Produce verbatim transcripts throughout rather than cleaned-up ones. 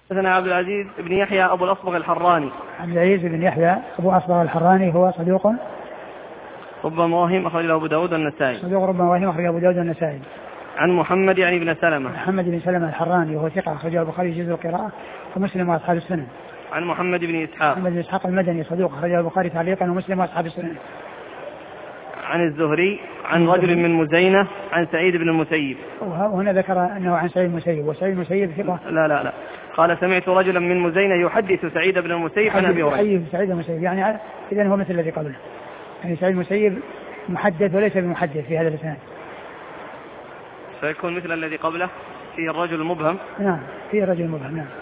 حدثنا عبد العزيز بن يحيى أبو الأصبغ الحراني. عبد العزيز بن يحيى أبو الأصبغ الحراني هو صدوق ربما وهم، أخرج له أبو داود والنسائي. صدوق ربما وهم، أخرج أبو داود والنسائي. عن محمد يعني بن سلمة. محمد بن سلمة الحراني وهو ثقة، أخرجه البخاري جزء القراءة ومسلم وأصحاب السنن. عن محمد بن إسحاق. محمد بن إسحاق المدني صدوق، أخرجه البخاري تعليقا ومسلم وأصحاب السنن. عن الزهري عن رجل من مزينة عن سعيد بن المسيب. وهنا ذكر أنه عن سعيد المسيب، وسعيد المسيب ثقة. لا لا لا قال سمعت رجلا من مزينة يحدث سعيد بن المسيب عن أبي هريرة. يحدث سعيد المسيب يعني إذن هو مثل الذي قبله، يعني سعيد المسيب محدث وليس بمحدث في هذا الإسناد، فيكون مثل الذي قبله فيه الرجل المبهم. نعم فيه الرجل المبهم. نعم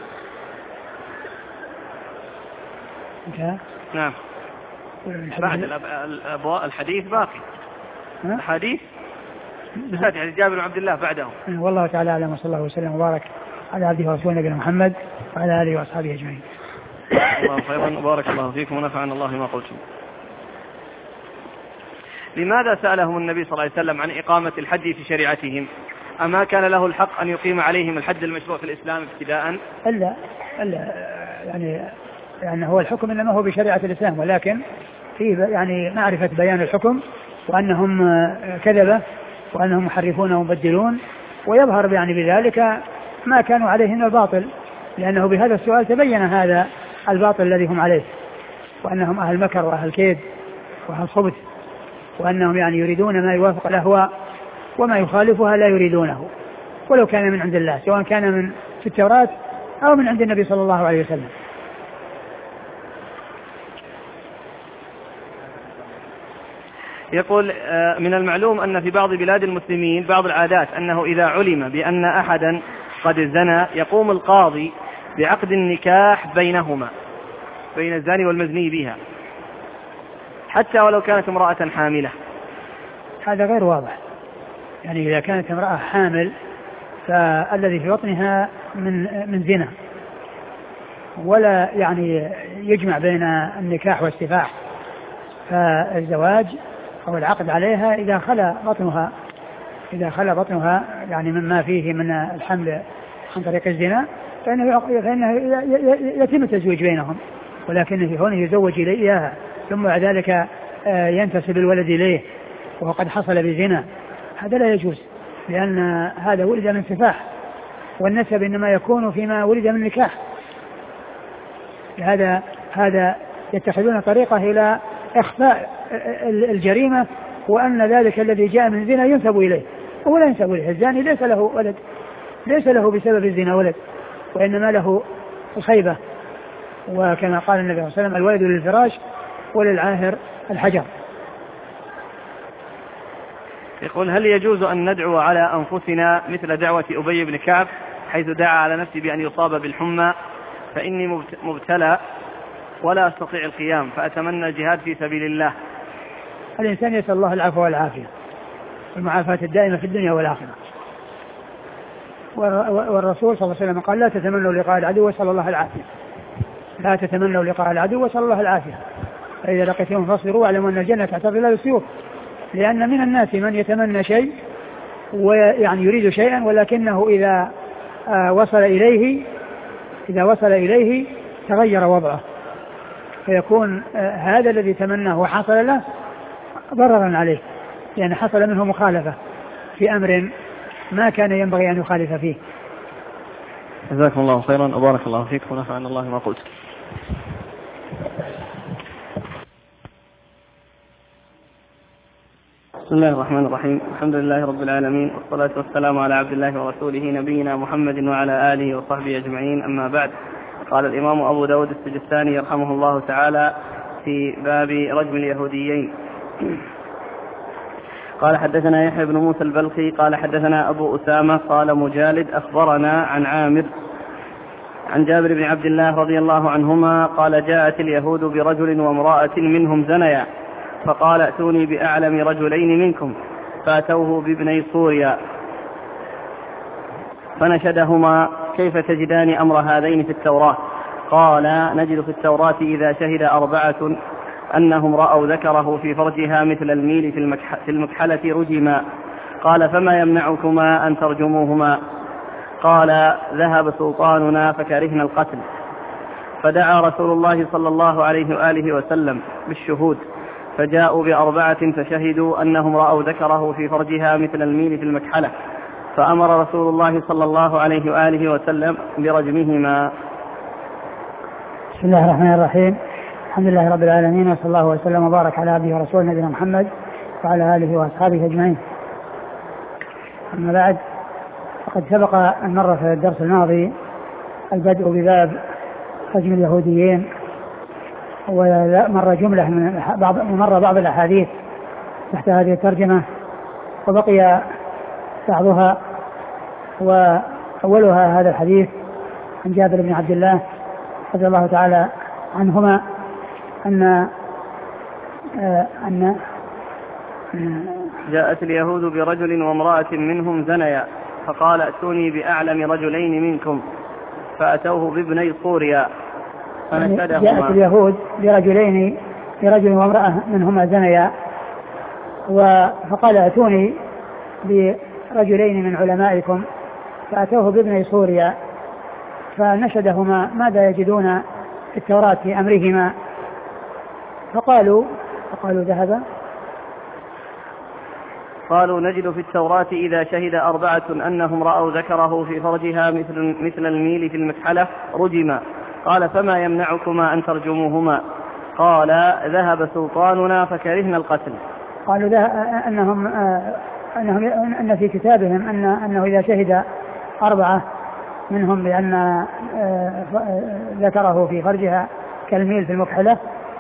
انتهى. نعم بعد الأبواء الحديث باقي. الحديث بسات يعني جابر بن عبد الله بعده. والله تعالى أعلم، وصلى الله وسلم وبارك على عبده ورسوله نبينا محمد وعلى آله وأصحابه أجمعين. الله خيرا وبارك الله فيكم ونفعنا الله ما قلتم. لماذا سألهم النبي صلى الله عليه وسلم عن إقامة الحد في شريعتهم؟ أما كان له الحق أن يقيم عليهم الحد المشروع في الإسلام ابتداء؟ إلا إلا يعني يعني هو الحكم إنما هو بشريعة الإسلام، ولكن فيه يعني معرفة بيان الحكم وأنهم كذبة وأنهم محرفون ومبدلون، ويظهر يعني بذلك ما كانوا عليه من الباطل، لأنه بهذا السؤال تبين هذا الباطل الذي هم عليه، وأنهم أهل مكر وأهل كيد وأهل خبث، وأنهم يعني يريدون ما يوافق الأهواء وما يخالفها لا يريدونه، ولو كان من عند الله، سواء كان من في التوراة أو من عند النبي صلى الله عليه وسلم. يقول من المعلوم أن في بعض بلاد المسلمين بعض العادات أنه إذا علم بأن أحدا قد زنى يقوم القاضي بعقد النكاح بينهما، بين الزاني والمزني بها، حتى ولو كانت امرأة حاملة. هذا غير واضح، يعني إذا كانت امرأة حامل فالذي في بطنها من من زنا، ولا يعني يجمع بين النكاح والسفاح، فالزواج أو العقد عليها إذا خلا بطنها إذا خلا بطنها يعني مما فيه من الحمل عن طريق الزنا فإنه, فإنه يتم التزويج بينهم، ولكن هنا يزوج إليها ثم بعد ذلك ينتسب الولد إليه وقد حصل بزنا، هذا لا يجوز، لأن هذا ولد من سفاح، والنسب إنما يكون فيما ولد من نكاح. هذا هذا يتخذون طريقة إلى إخفاء الجريمة، وأن ذلك الذي جاء من زنا ينسب إليه، وهو لا ينسب إليه. الزاني ليس له ولد، ليس له بسبب الزنا ولد، وإنما له الخيبة، وكما قال النبي صلى الله عليه وسلم الولد للفراش وللعاهر الحجر. يقول هل يجوز أن ندعو على أنفسنا مثل دعوة أبي بن كعب حيث دعا على نفسه بأن يصاب بالحمى فإني مبتلى ولا أستطيع القيام فأتمنى الجهاد في سبيل الله؟ الإنسان يسأل الله العفو والعافية والمعافاة الدائمة في الدنيا والآخرة، والرسول صلى الله عليه وسلم قال لا تتمنوا لقاء العدو واسأل الله العافية، لا تتمنوا لقاء العدو واسأل الله العافية، فإذا لقيتهم فاصبروا واعلموا أن الجنة تحت ظلال السيوف، لأن من الناس من يتمنى شيء ويعني يريد شيئا ولكنه إذا وصل إليه إذا وصل إليه تغير وضعه، فيكون هذا الذي تمناه وحصل له ضررا عليه، لأن حصل منه مخالفة في أمر ما كان ينبغي أن يخالف فيه. جزاكم الله خيرا وبارك الله فيكم ونفعنا الله ما قلت. بسم الله الرحمن الرحيم، الحمد لله رب العالمين، والصلاة والسلام على عبد الله ورسوله نبينا محمد وعلى آله وصحبه أجمعين، أما بعد. قال الإمام أبو داود السجستاني رحمه الله تعالى في باب رجم اليهوديين قال حدثنا يحيى بن موسى البلخي قال حدثنا أبو أسامة قال مجالد أخبرنا عن عامر عن جابر بن عبد الله رضي الله عنهما قال جاءت اليهود برجل وامرأة منهم زنيا فقال ائتوني بأعلم رجلين منكم، فاتوه بابني صوريا فنشدهما كيف تجدان أمر هذين في التوراة؟ قال نجد في التوراة إذا شهد أربعة أنهم رأوا ذكره في فرجها مثل الميل في المكحلة رجما. قال فما يمنعكما أن ترجموهما؟ قال ذهب سلطاننا فكرهنا القتل. فدعا رسول الله صلى الله عليه وآله وسلم بالشهود فجاءوا بأربعة فشهدوا أنهم رأوا ذكره في فرجها مثل الميل في المكحلة، فأمر رسول الله صلى الله عليه وآله وسلم برجمهما. بسم الله الرحمن الرحيم. الحمد لله رب العالمين، وصلى الله وسلم وبارك على عبده ورسوله نبينا محمد وعلى آله وأصحابه أجمعين. أما بعد، فقد سبق أن مر في الدرس الماضي البدء بباب رجم اليهوديين، ومر جملة من بعض مر بعض الأحاديث تحت هذه الترجمة، وبقي بعضها، وأولها هذا الحديث عن جابر بن عبد الله رضي الله تعالى عنهما أن أن جاءت اليهود برجل وامرأة منهم زنيا فقال ائتوني بأعلم رجلين منكم فأتوه بابني صوريا فنشدهما. جاءت اليهود برجلين برجل وامرأة منهما زنيا، فقال ائتوني برجلين من علمائكم فأتوه بابني صوريا فنشدهما ماذا يجدون في التوراة في أمرهما، فقالوا فقالوا ذهب قالوا نجد في التوراة إذا شهد أربعة أنهم رأوا ذكره في فرجها مثل, مثل الميل في المكحلة رجما. قال فما يمنعكما أن ترجموهما؟ قال ذهب سلطاننا فكرهنا القتل. قالوا أنهم, أنهم أن في كتابهم أن أنه إذا شهد أربعة منهم بأن ذكره في فرجها كالميل في المكحلة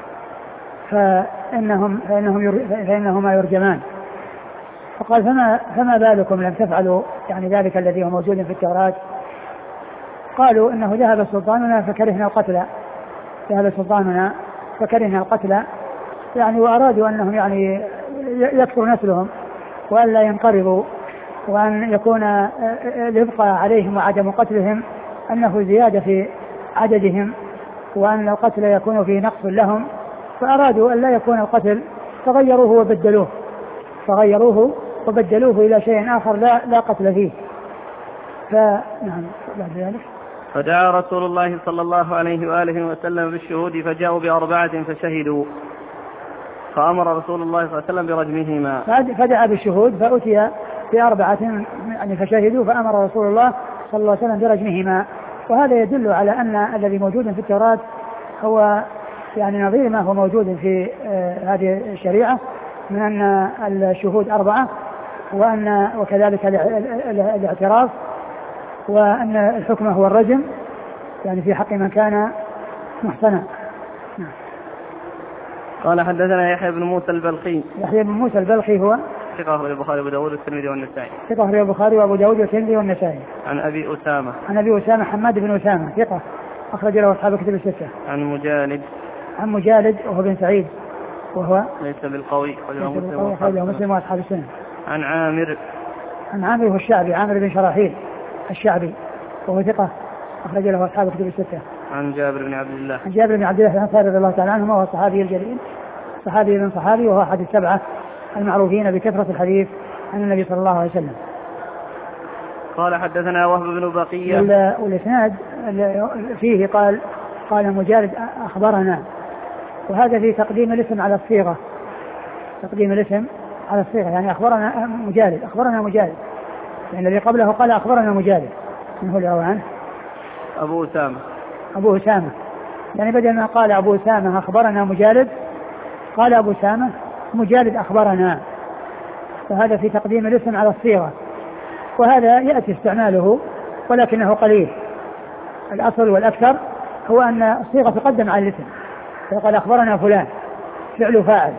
فإنهم فإنهم فإنهما يرجمان. فقال فما, فما بالكم لم تفعلوا يعني ذلك الذي هو موجود في التوراة؟ قالوا إنه ذهب سلطاننا فكرهنا القتل ذهب سلطاننا فكرهنا القتل يعني وأرادوا أنهم يعني يكثر نسلهم وأن لا ينقرضوا، وأن يكون الإبقاء عليهم وعدم قتلهم أنه زيادة في عددهم، وأن القتل يكون فيه نقص لهم، فأرادوا أن لا يكون القتل فغيروه وبدلوه فغيروه وبدلوه إلى شيء آخر لا, لا قتل فيه. فنعم بعد ذلك فدعا رسول الله صلى الله عليه وآله وسلم بالشهود فجاءوا بأربعة فشهدوا فأمر رسول الله صلى الله عليه وسلم برجمهما. فدعا بالشهود فأتي بأربعة يعني فشهدوا فأمر رسول الله صلى الله عليه وسلم برجمهما. وهذا يدل على أن الذي موجود في التوراة هو يعني نظير ما هو موجود في آه هذه الشريعة من أن الشهود أربعة، وأن وكذلك الاعتراف، وأن الحكم هو الرجم يعني في حق من كان محصنا. قال حدثنا يحيى بن موسى البلخي. يحيى بن موسى البلخي هو ثقة أخرجه البخاري وأبو داود والترمذي والنسائي. ثقة أخرجه البخاري وأبو داود والترمذي والنسائي. عن أبي أسامة. عن أبي أسامة حماد بن أسامة ثقة أخرج له أصحاب الكتب الستة. عن مجالد. عن مجالد وهو بن سعيد وهو ليس بالقوي أخرجه مسلم وأصحاب السنة. عن عامر. عن عامر هو الشعبي عامر بن شراحيل الشعبي وهو ثقة أخرج له أصحاب الكتب الستة. عن جابر بن عبد الله. عن جابر بن عبد الله الأنصاري رضي الله تعالى عنه وهو الصحابي الجليل صحابي من صحابي، وهو أحد السبعة المعروفين بكثرة الحديث عن النبي صلى الله عليه وسلم. قال حدثنا وهب بن بقية. والإسناد فيه قال قال مجالد أخبرنا، وهذا في تقديم الاسم على الصيغة تقديم الاسم على الصيغة يعني أخبرنا مجالد أخبرنا مجالد يعني الذي قبله قال أخبرنا مجالد. من هو اللي روى عنه؟ أبو أسامة. أبو أسامة يعني بدل ما قال أبو أسامة أخبرنا مجالد قال أبو أسامة مجالد أخبرنا، فهذا في تقديم الاسم على الصيغة، وهذا يأتي استعماله ولكنه قليل. الأصل والأكثر هو أن الصيغة تقدم على الاسم، فقال أخبرنا فلان فعل فاعل،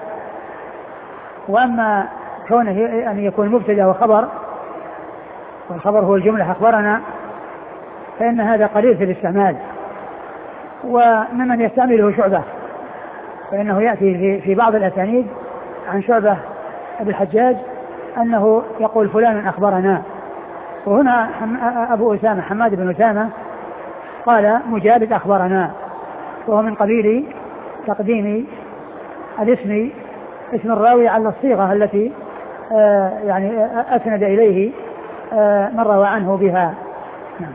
وأما كونه أن يكون مبتدأ وخبر والخبر هو الجملة أخبرنا فإن هذا قليل في الاستعمال. وممن يستعمله شعبة، فإنه يأتي في, في بعض الأسانيد عن شعبة أبي الحجاج أنه يقول فلان أخبرنا، وهنا أبو أسامة حماد بن أسامة قال مجالد أخبرنا، وهو من قبيل تقديم الاسم اسم الراوي على الصيغة التي آه يعني أسند إليه آه من روى عنه بها. نعم.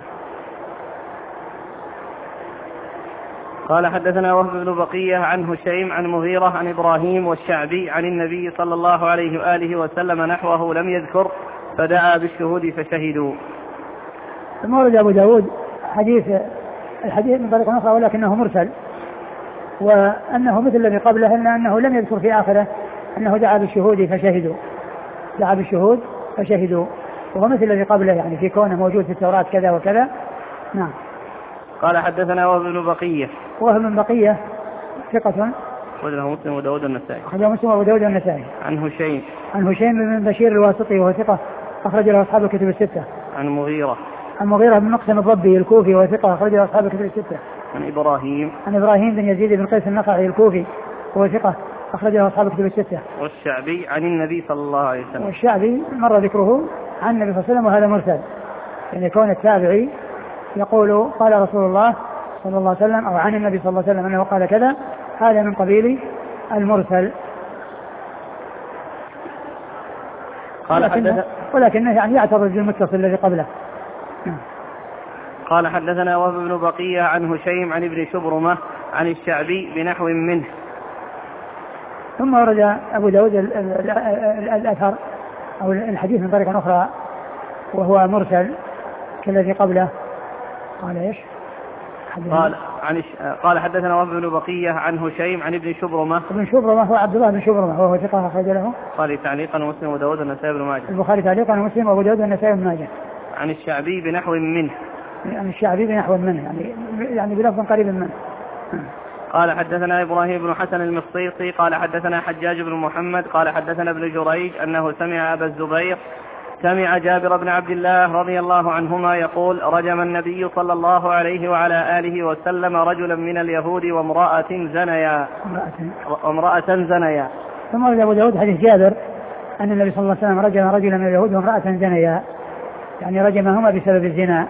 قال حدثنا وهب بن بقية عن هشيم عن مغيرة عن إبراهيم والشعبي عن النبي صلى الله عليه وآله وسلم نحوه لم يذكر فدعا بالشهود فشهدوا. ثم ورد أبو داود حديث الحديث من طريق أخرى ولكنه مرسل، وأنه مثل الذي قبله إلا أنه لم يذكر في آخره أنه دعا بالشهود فشهدوا، دعا بالشهود فشهدوا، وهو مثل الذي قبله يعني في كونه موجود في التوراة كذا وكذا. نعم. قال حدثنا وهب بن بقية وهب بن بقية ثقة أخرجه مسلم وداود النسائي أخرجه مسلم وداود النسائي عن هشيم عن هشيم بن بشير الواسطي وهو ثقة أخرج له أصحاب الكتب الستة عن مغيرة عن مغيرة بن مقسم الضبي الكوفي وهو ثقة أخرج له أصحاب الكتب الستة عن إبراهيم عن إبراهيم بن يزيد بن قيس النخعي الكوفي وهو ثقة أخرج له أصحاب الكتب الستة. والشعبي عن النبي صلى الله عليه وسلم والشعبي مر ذكره عن النبي صلى الله عليه وسلم وهذا مرسل، يعني كون التابعي يقول قال رسول الله صلى الله عليه وسلم أو عن النبي صلى الله عليه وسلم أنه قال كذا، هذا من قبيل المرسل. قال ولكنه, ولكنه يعني يعترض بالمتصل الذي قبله. قال حدثنا وهب بن بقية عن هشيم عن ابن شبرمة عن الشعبي بنحو منه. ثم ورد أبو داود الأثر أو الحديث من طريقة أخرى وهو مرسل كالذي قبله. قال إيش؟ قال عن قال حدثنا وهب بن بقية عن هشيم عن ابن شبرمة. ابن شبرمة هو عبد الله بن شبرمة وهو ثقة أخرج له البخاري تعليقا ومسلم وداود والنسائي بن ماجه. البخاري تعليقا ومسلم وأبو داود والنسائي بن ماجه. عن الشعبي بنحو منه. عن الشعبي بنحو منه يعني يعني بلفظ قريب منه. قال حدثنا إبراهيم بن حسن المصيصي قال حدثنا حجاج بن محمد قال حدثنا ابن جريج أنه سمع أبا الزبير سمع جابر بن عبد الله رضي الله عنهما يقول رجم النبي صلى الله عليه وعلى آله وسلم رجلا من اليهود وامرأة زنيا وامرأة زنيا. ثم ورد أبو داود حديث جابر أن النبي صلى الله عليه وسلم رجم رجلا من اليهود وامرأة زنيا، يعني رجمهما بسبب الزنا.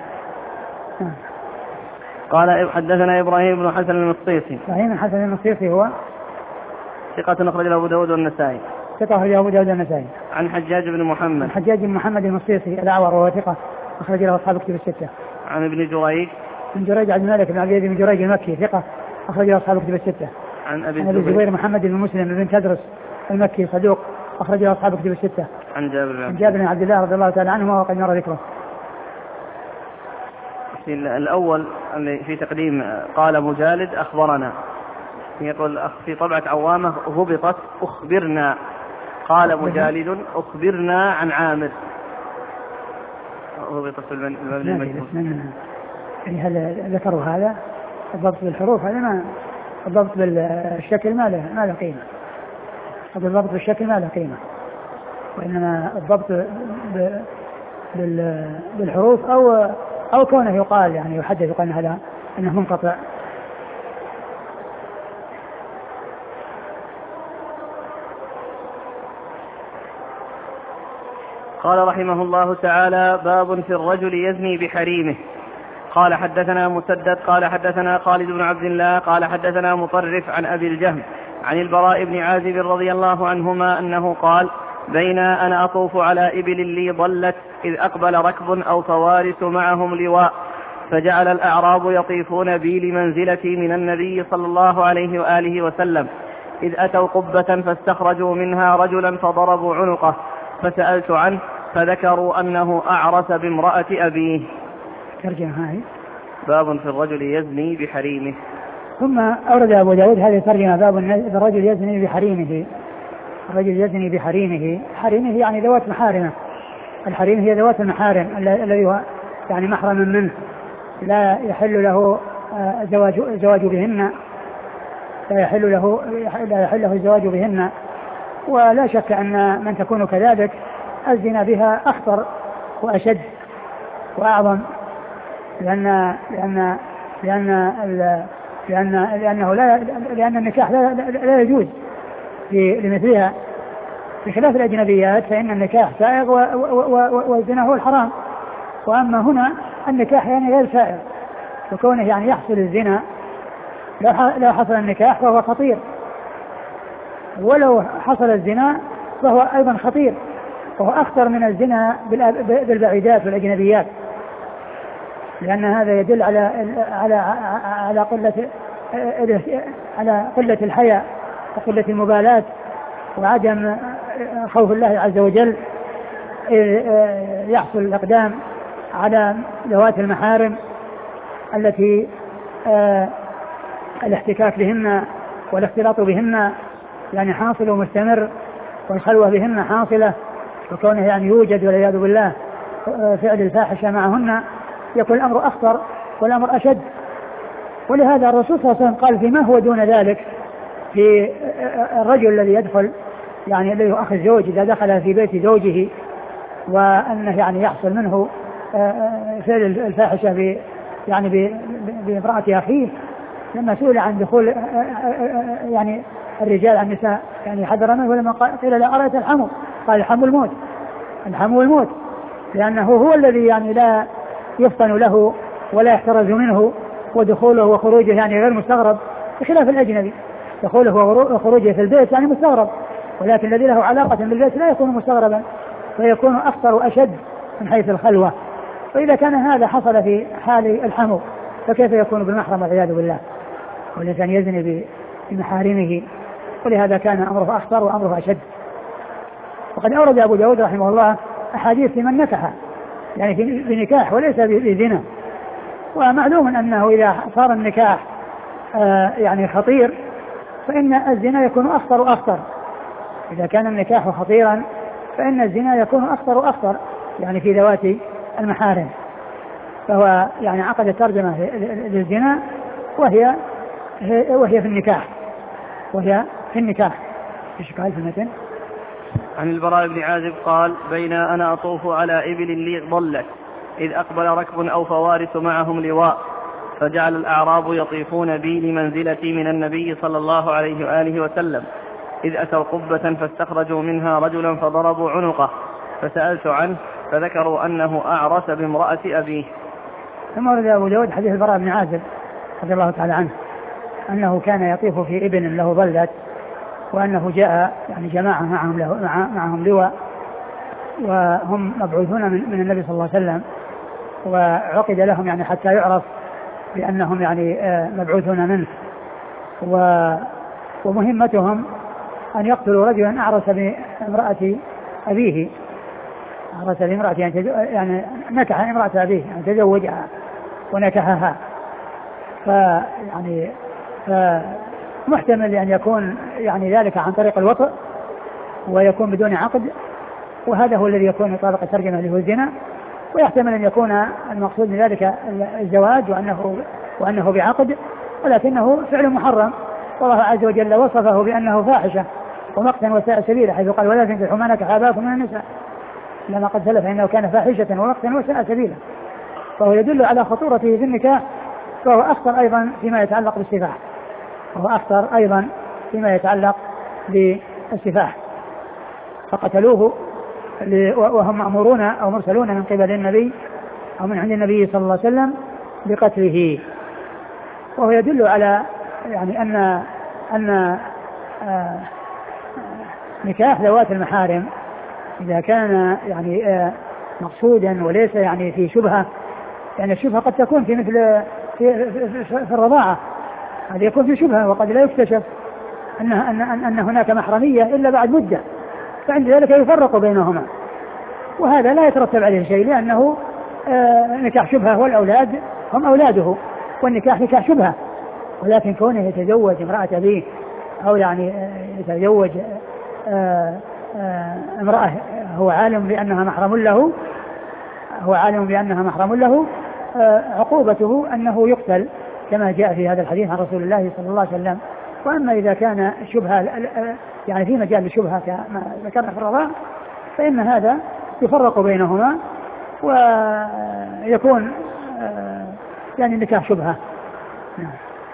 قال حدثنا إبراهيم بن حسن المصيصي. إبراهيم بن حسن المصيصي هو ثقة أخرج له أبو داود والنسائي. ثقة أخرج له أبو داود والنسائي. عن حجاج بن محمد. عن حجاج بن محمد المصيصي الأعور وهو ثقة أخرج له أصحاب الكتب الستة. عن ابن جريج. من جريج عبد الملك بن عبد العزيز بن جريج المكي ثقة أخرج له أصحاب الكتب الستة. عن أبي الزبير محمد بن مسلم بن تدرس المكي صدوق أخرج له أصحاب الكتب الستة. عن جابر عن جابر بن عبد الله رضي الله تعالى عنهما وقد مر ذكره. الأول في تقديم قال مجالد أخبرنا، يقول في طبعة عوامة ضبطت أخبرنا، قال مجالد أخبرنا عن عامر ضبطت في المبنى المجهول. يعني هل ذكروا هذا الضبط بالحروف؟ هذا ما الضبط بالشكل ما له ما له قيمة، هذا الضبط بالشكل ما له قيمة، وإنما الضبط بالحروف أو أو كونه يقال يعني يحدث يقال هذا أنه منقطع. قال رحمه الله تعالى باب في الرجل يزني بحريمه. قال حدثنا مسدد قال حدثنا خالد بن عبد الله قال حدثنا مطرف عن أبي الجهم عن البراء بن عازب رضي الله عنهما أنه قال بين أنا أطوف على إبل لي ضلت إذ أقبل ركب أو فوارس معهم لواء فجعل الأعراب يطيفون بي لمنزلتي من النبي صلى الله عليه وآله وسلم إذ أتوا قبة فاستخرجوا منها رجلا فضربوا عنقه فسألت عنه فذكروا أنه أعرس بامرأة أبيه. ترجمة هاي باب في الرجل يزني بحريمه. ثم أورد أبو داود هذه ترجمة باب الرجل يزني بحريمه. الرجل يزني بحريمه، حريمه يعني ذوات محارمه، الحريم هي ذوات المحارم الذي هو يعني محرم منه لا يحل له زواج زواج بهن، لا يحل له لا يحل له الزواج بهن. ولا شك أن من تكون كذلك الزنا بها أخطر وأشد وأعظم، لأن لأن لأن لأن لأنه لا لأن النكاح لا, لا يجوز لمثلها، بخلاف الأجنبيات فإن النكاح سائغ والزنا هو الحرام. وأما هنا النكاح يعني غير سائغ، وكونه يعني يحصل الزنا لو حصل النكاح فهو خطير، ولو حصل الزنا فهو أيضا خطير، وهو أخطر من الزنا بالبعيدات والأجنبيات. لأن هذا يدل على على على قلة على قلة الحياء وقلة المبالاة وعدم خوف الله عز وجل. يحصل الإقدام على ذوات المحارم التي الاحتكاك بهن والاختلاط بهن يعني حاصل ومستمر، والخلوة بهن حاصلة، وكونه يعني يوجد والعياذ بالله فعل الفاحشة معهن يكون الأمر أخطر والأمر أشد. ولهذا الرسول صلى الله عليه وسلم قال فيما هو دون ذلك في الرجل الذي يدخل يعني الذي هو أخ الزوج إذا دخل في بيت زوجه وأنه يعني يحصل منه فعل الفاحشة ب يعني بامرأة أخيه، لما سئل عن دخول يعني الرجال عن النساء يعني حذر منه، ولما قيل لا أرأيت الحمو قال الحمو الموت، الحمو الموت، لأنه هو الذي يعني لا يفطن له ولا يحترز منه، ودخوله وخروجه يعني غير مستغرب بخلاف الأجنبي، دخوله وخروجه في البيت يعني مستغرب، ولكن الذي له علاقة بالبيت لا يكون مستغربا فيكون أخطر وأشد من حيث الخلوة. فإذا كان هذا حصل في حال الحمو فكيف يكون بالمحرم والعياذ بالله، والإنسان يزني بمحارمه، ولهذا كان أمره أخطر وأمره أشد. وقد أورد أبو داود رحمه الله أحاديث في من نكح يعني في نكاح وليس بزنا، ومعلوم أنه إذا صار النكاح آه يعني خطير فإن الزنا يكون أخطر وأخطر، إذا كان النكاح خطيرا فإن الزنا يكون أخطر وأخطر يعني في ذوات المحارم. فهو يعني عقد الترجمة للزنا وهي وهي في النكاح وهي في النكاح. ايش قال في المتن؟ عن البراء بن عازب قال بين أنا أطوف على إبل لي ضلت إذ أقبل ركب أو فوارس معهم لواء فجعل الأعراب يطيفون بي لمنزلتي من النبي صلى الله عليه وآله وسلم إذ أتوا قبة فاستخرجوا منها رجلا فضربوا عنقه فسألت عنه فذكروا أنه أعرس بامرأة أبيه. ثم ورد أبو داود حديث البراء بن عازب رضي الله تعالى عنه أنه كان يطيف في ابن له ضلت، وأنه جاء يعني جماعة معهم, له مع معهم لواء وهم مبعوثون من, من النبي صلى الله عليه وسلم، وعقد لهم يعني حتى يعرف بأنهم يعني مبعوثون منه، ومهمتهم أن يقتلوا رجلا أعرس بامرأة أبيه، أعرس بامرأة يعني نكح امرأة أبيه يعني تزوجها ونكحها، فيعني محتمل أن يكون يعني ذلك عن طريق الوطء ويكون بدون عقد، وهذا هو الذي يكون يطابق الترجمة اللي هو الزنا، ويحتمل أن يكون المقصود من ذلك الزواج وأنه, وأنه بعقد ولكنه فعل محرم، والله عز وجل وصفه بأنه فاحشة ومقتا وساء سبيلا حيث قال ولا تنكحوا ما نكح آباؤكم من النساء لما قد سلف إنه كان فاحشة ومقتا وساء سبيلا، فهو يدل على خطورته في النكاح، فهو أخطر أيضا فيما يتعلق بالسفاح، وهو أخطر أيضا فيما يتعلق بالسفاح. فقتلوه وهم مأمورون أو مرسلون من قبل النبي أو من عند النبي صلى الله عليه وسلم بقتله، وهو يدل على يعني أن أن آه نكاح ذوات المحارم إذا كان يعني آه مقصودا وليس يعني في شبهة، يعني الشبهة قد تكون في مثل في, في, في, في الرضاعة، هذا يكون في شبهة وقد لا يكتشف أن, أن, أن هناك محرمية إلا بعد مدة، فعند ذلك يفرق بينهما، وهذا لا يترتب عليه شيء لأنه آه نكاح شبهة والأولاد هم أولاده، والنكاح نكاح شبهة، ولكن كونه يتزوج امرأة أبيه أو يعني يتزوج آآ آآ امرأة هو عالم بأنها محرم له هو عالم بأنها محرم له عقوبته أنه يقتل كما جاء في هذا الحديث عن رسول الله صلى الله عليه وسلم. وأما إذا كان شبهة يعني في مجال الشبهة كما ذكرنا في الرضاع فإن هذا يفرق بينهما ويكون يعني النكاح شبهة. نعم.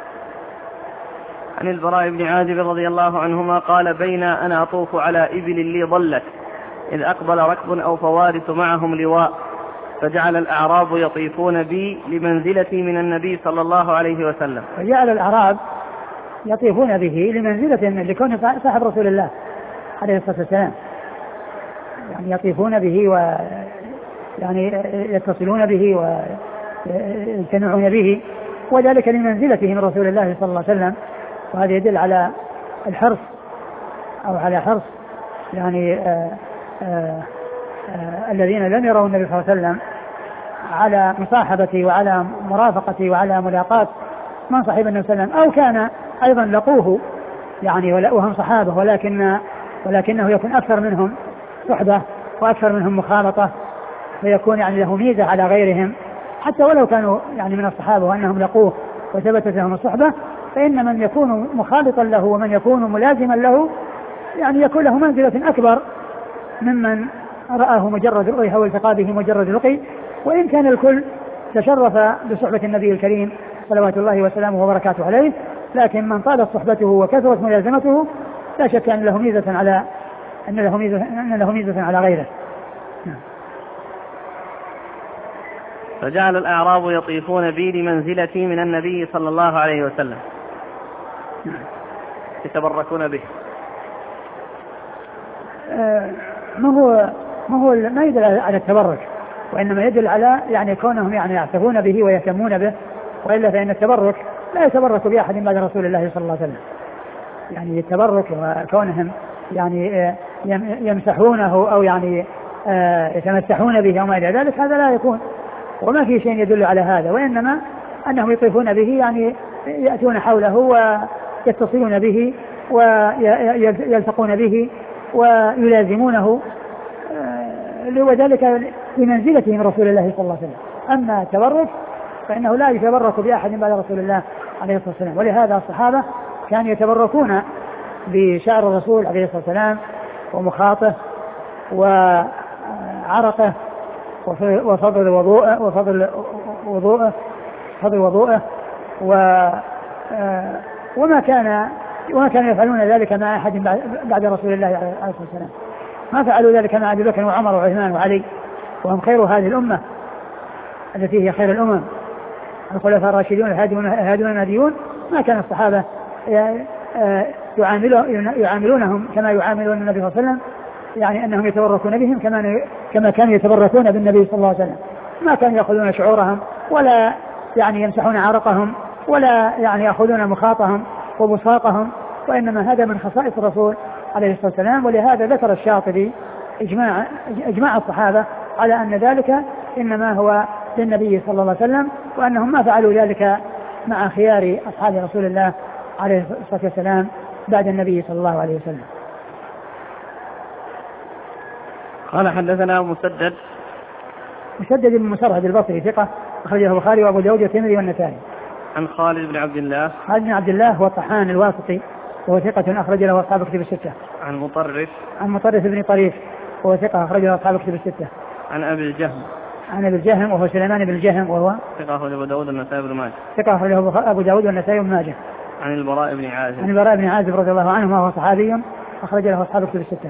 عن البراء بن عازب رضي الله عنهما قال بين أنا أطوف على إبل لي ضلت إذ أقبل ركب أو فوارس معهم لواء فجعل الأعراب يطيفون بي لمنزلتي من النبي صلى الله عليه وسلم. فجعل الأعراب يطيفون به لمنزلة لكون صاحب رسول الله عليه الصلاة والسلام، يعني يطيفون به و يعني يتصلون به يجتمعون به، وذلك لمنزلته من رسول الله صلى الله عليه وسلم. وهذا يدل على الحرص أو على حرص يعني آآ آآ آآ الذين لم يروا النبي صلى الله عليه وسلم على مصاحبته وعلى مرافقته وعلى ملاقاة من صاحب النبي صلى الله عليه وسلم، أو كان أيضا لقوه يعني وهم صحابه، ولكن ولكنه يكون أكثر منهم صحبة وأكثر منهم مخالطة، فيكون يعني له ميزة على غيرهم، حتى ولو كانوا يعني من الصحابة وأنهم لقوه وثبتت لهم الصحبة، فإن من يكون مخالطا له ومن يكون ملازما له يعني يكون له منزلة أكبر ممن رآه مجرد رؤية أو التقى به مجرد رقي، وإن كان الكل تشرف بصحبة النبي الكريم صلوات الله وسلامه وبركاته عليه، لكن من طالت صحبته وكثرت ملازمته لا شك أن له ميزة على أن له ميزة أن له ميزة على غيره. فجعل الأعراب يطيفون بي لمنزلتي من النبي صلى الله عليه وسلم يتبركون به. آه ما هو ما هو ما يدل على التبرك، وإنما يدل على يعني كونهم يعني يعتفون به ويهتمون به، وإلا فإن التبرك لا يتبرك بأحد بعد رسول الله صلى الله عليه وسلم. يعني التبرك وكونهم يعني يمسحونه أو يعني يتمسحون به وما إلى ذلك هذا لا يكون، وما في شيء يدل على هذا، وإنما أنهم يطيفون به يعني يأتون حوله ويتصلون به ويلتقون به ويلازمونه، وذلك بمنزلته من رسول الله صلى الله عليه وسلم. أما التبرك فإنه لا يتبرك بأحد بعد رسول الله عليه الصلاة والسلام، ولهذا الصحابة كانوا يتبركون بشعر الرسول عليه الصلاة والسلام ومخاطه وعرقه وفضل وضوءه وفضل وضوءه فضل وضوءه وما كان وما كانوا يفعلون ذلك مع أحد بعد رسول الله عليه الصلاة والسلام. ما فعلوا ذلك مع أبي بكر وعمر وعثمان وعلي، وهم خير هذه الأمة التي هي خير الأمم، الخلفاء الراشدون الهادون المهديون. ما كان الصحابة يعاملونهم كما يعاملون النبي صلى الله عليه وسلم، يعني أنهم يتبركون بهم كما كما كانوا يتبركون بالنبي صلى الله عليه وسلم. ما كانوا يأخذون شعورهم ولا يعني يمسحون عرقهم ولا يعني يأخذون مخاطهم وبساطهم، وإنما هذا من خصائص الرسول عليه الصلاة والسلام. ولهذا ذكر الشاطبي إجماع إجماع الصحابة على أن ذلك إنما هو للنبي صلى الله عليه وسلم، وأنهم ما فعلوا ذلك مع خيار أصحاب رسول الله عليه الصلاة والسلام بعد النبي صلى الله عليه وسلم. قال حدثنا مسدد مسدد بن مسرهد البصري ثقة أخرجه البخاري وأبو داود والترمذي والنسائي. عن خالد بن عبد الله خالد بن عبد الله هو الطحان الواسطي وهو ثقة أخرج له أصحاب كتب الستة. عن مطرف عن مطرف بن طريف وهو ثقة أخرج له أصحاب كتب الستة. عن أبي الجهم عن أبي الجهم وهو سليمان بن الجهم وهو ثقة أخرجه أبو داود والنسائي بن ماجه. ثقة أخرجه أبو داود والنسائي بن ماجه. عن البراء بن عازب عن البراء بن عازب رضي الله عنه وهو صحابي أخرج له أصحاب كتب الستة.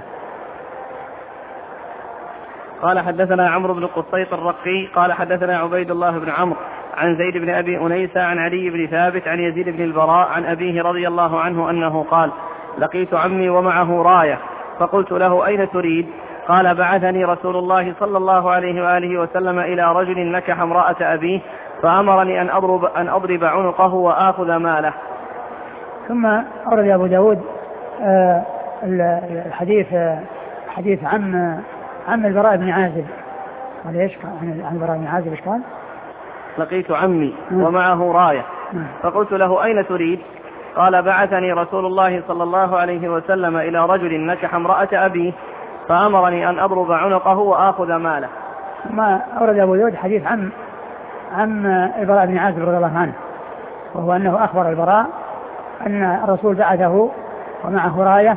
قال حدثنا عمرو بن قصيط الرقي قال حدثنا عبيد الله بن عمرو عن زيد بن أبي أنيسة عن علي بن ثابت عن يزيد بن البراء عن أبيه رضي الله عنه أنه قال: لقيت عمي ومعه راية فقلت له: أين تريد؟ قال: بعثني رسول الله صلى الله عليه وآله وسلم إلى رجل نكح امرأة أبيه فأمرني أن أضرب, أن أضرب عنقه وآخذ ماله. ثم أورد أبو داود آه الحديث آه حديث عن عن البراء بن عازب. قال ايش عن البراء بن عازب؟ ايش قال؟ لقيت عمي ومعه راية فقلت له: أين تريد؟ قال: بعثني رسول الله صلى الله عليه وسلم إلى رجل نكح امرأة أبيه فأمرني أن أضرب عنقه وآخذ ماله. ثم أورد أبو داود حديث عن عن البراء بن عازب رضي الله عنه، وهو أنه أخبر البراء أن الرسول بعثه ومعه راية،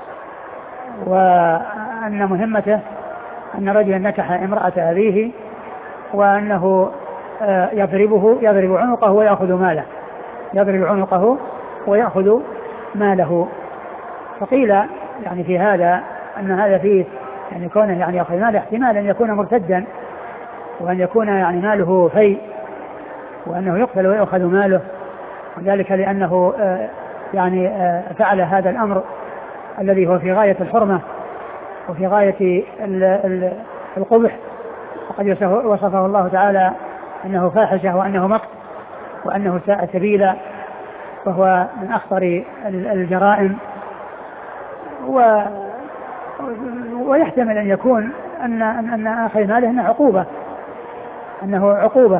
وأن مهمته أن رجلا نكح امرأة أبيه وأنه يضربه يضرب عنقه ويأخذ ماله يضرب عنقه ويأخذ ماله. فقيل يعني في هذا أن هذا فيه يعني كونه يعني يأخذ ماله احتمال أن يكون مرتدا، وأن يكون يعني ماله في، وأنه يقتل ويأخذ ماله، وذلك لأنه يعني فعل هذا الأمر الذي هو في غاية الحرمة وفي غاية القبح، وقد وصفه الله تعالى أنه فاحشة وأنه مقت وأنه ساء سبيلا وهو من أخطر الجرائم، و ويحتمل أن يكون أن أن أخذ ماله أنه عقوبة أنه عقوبة.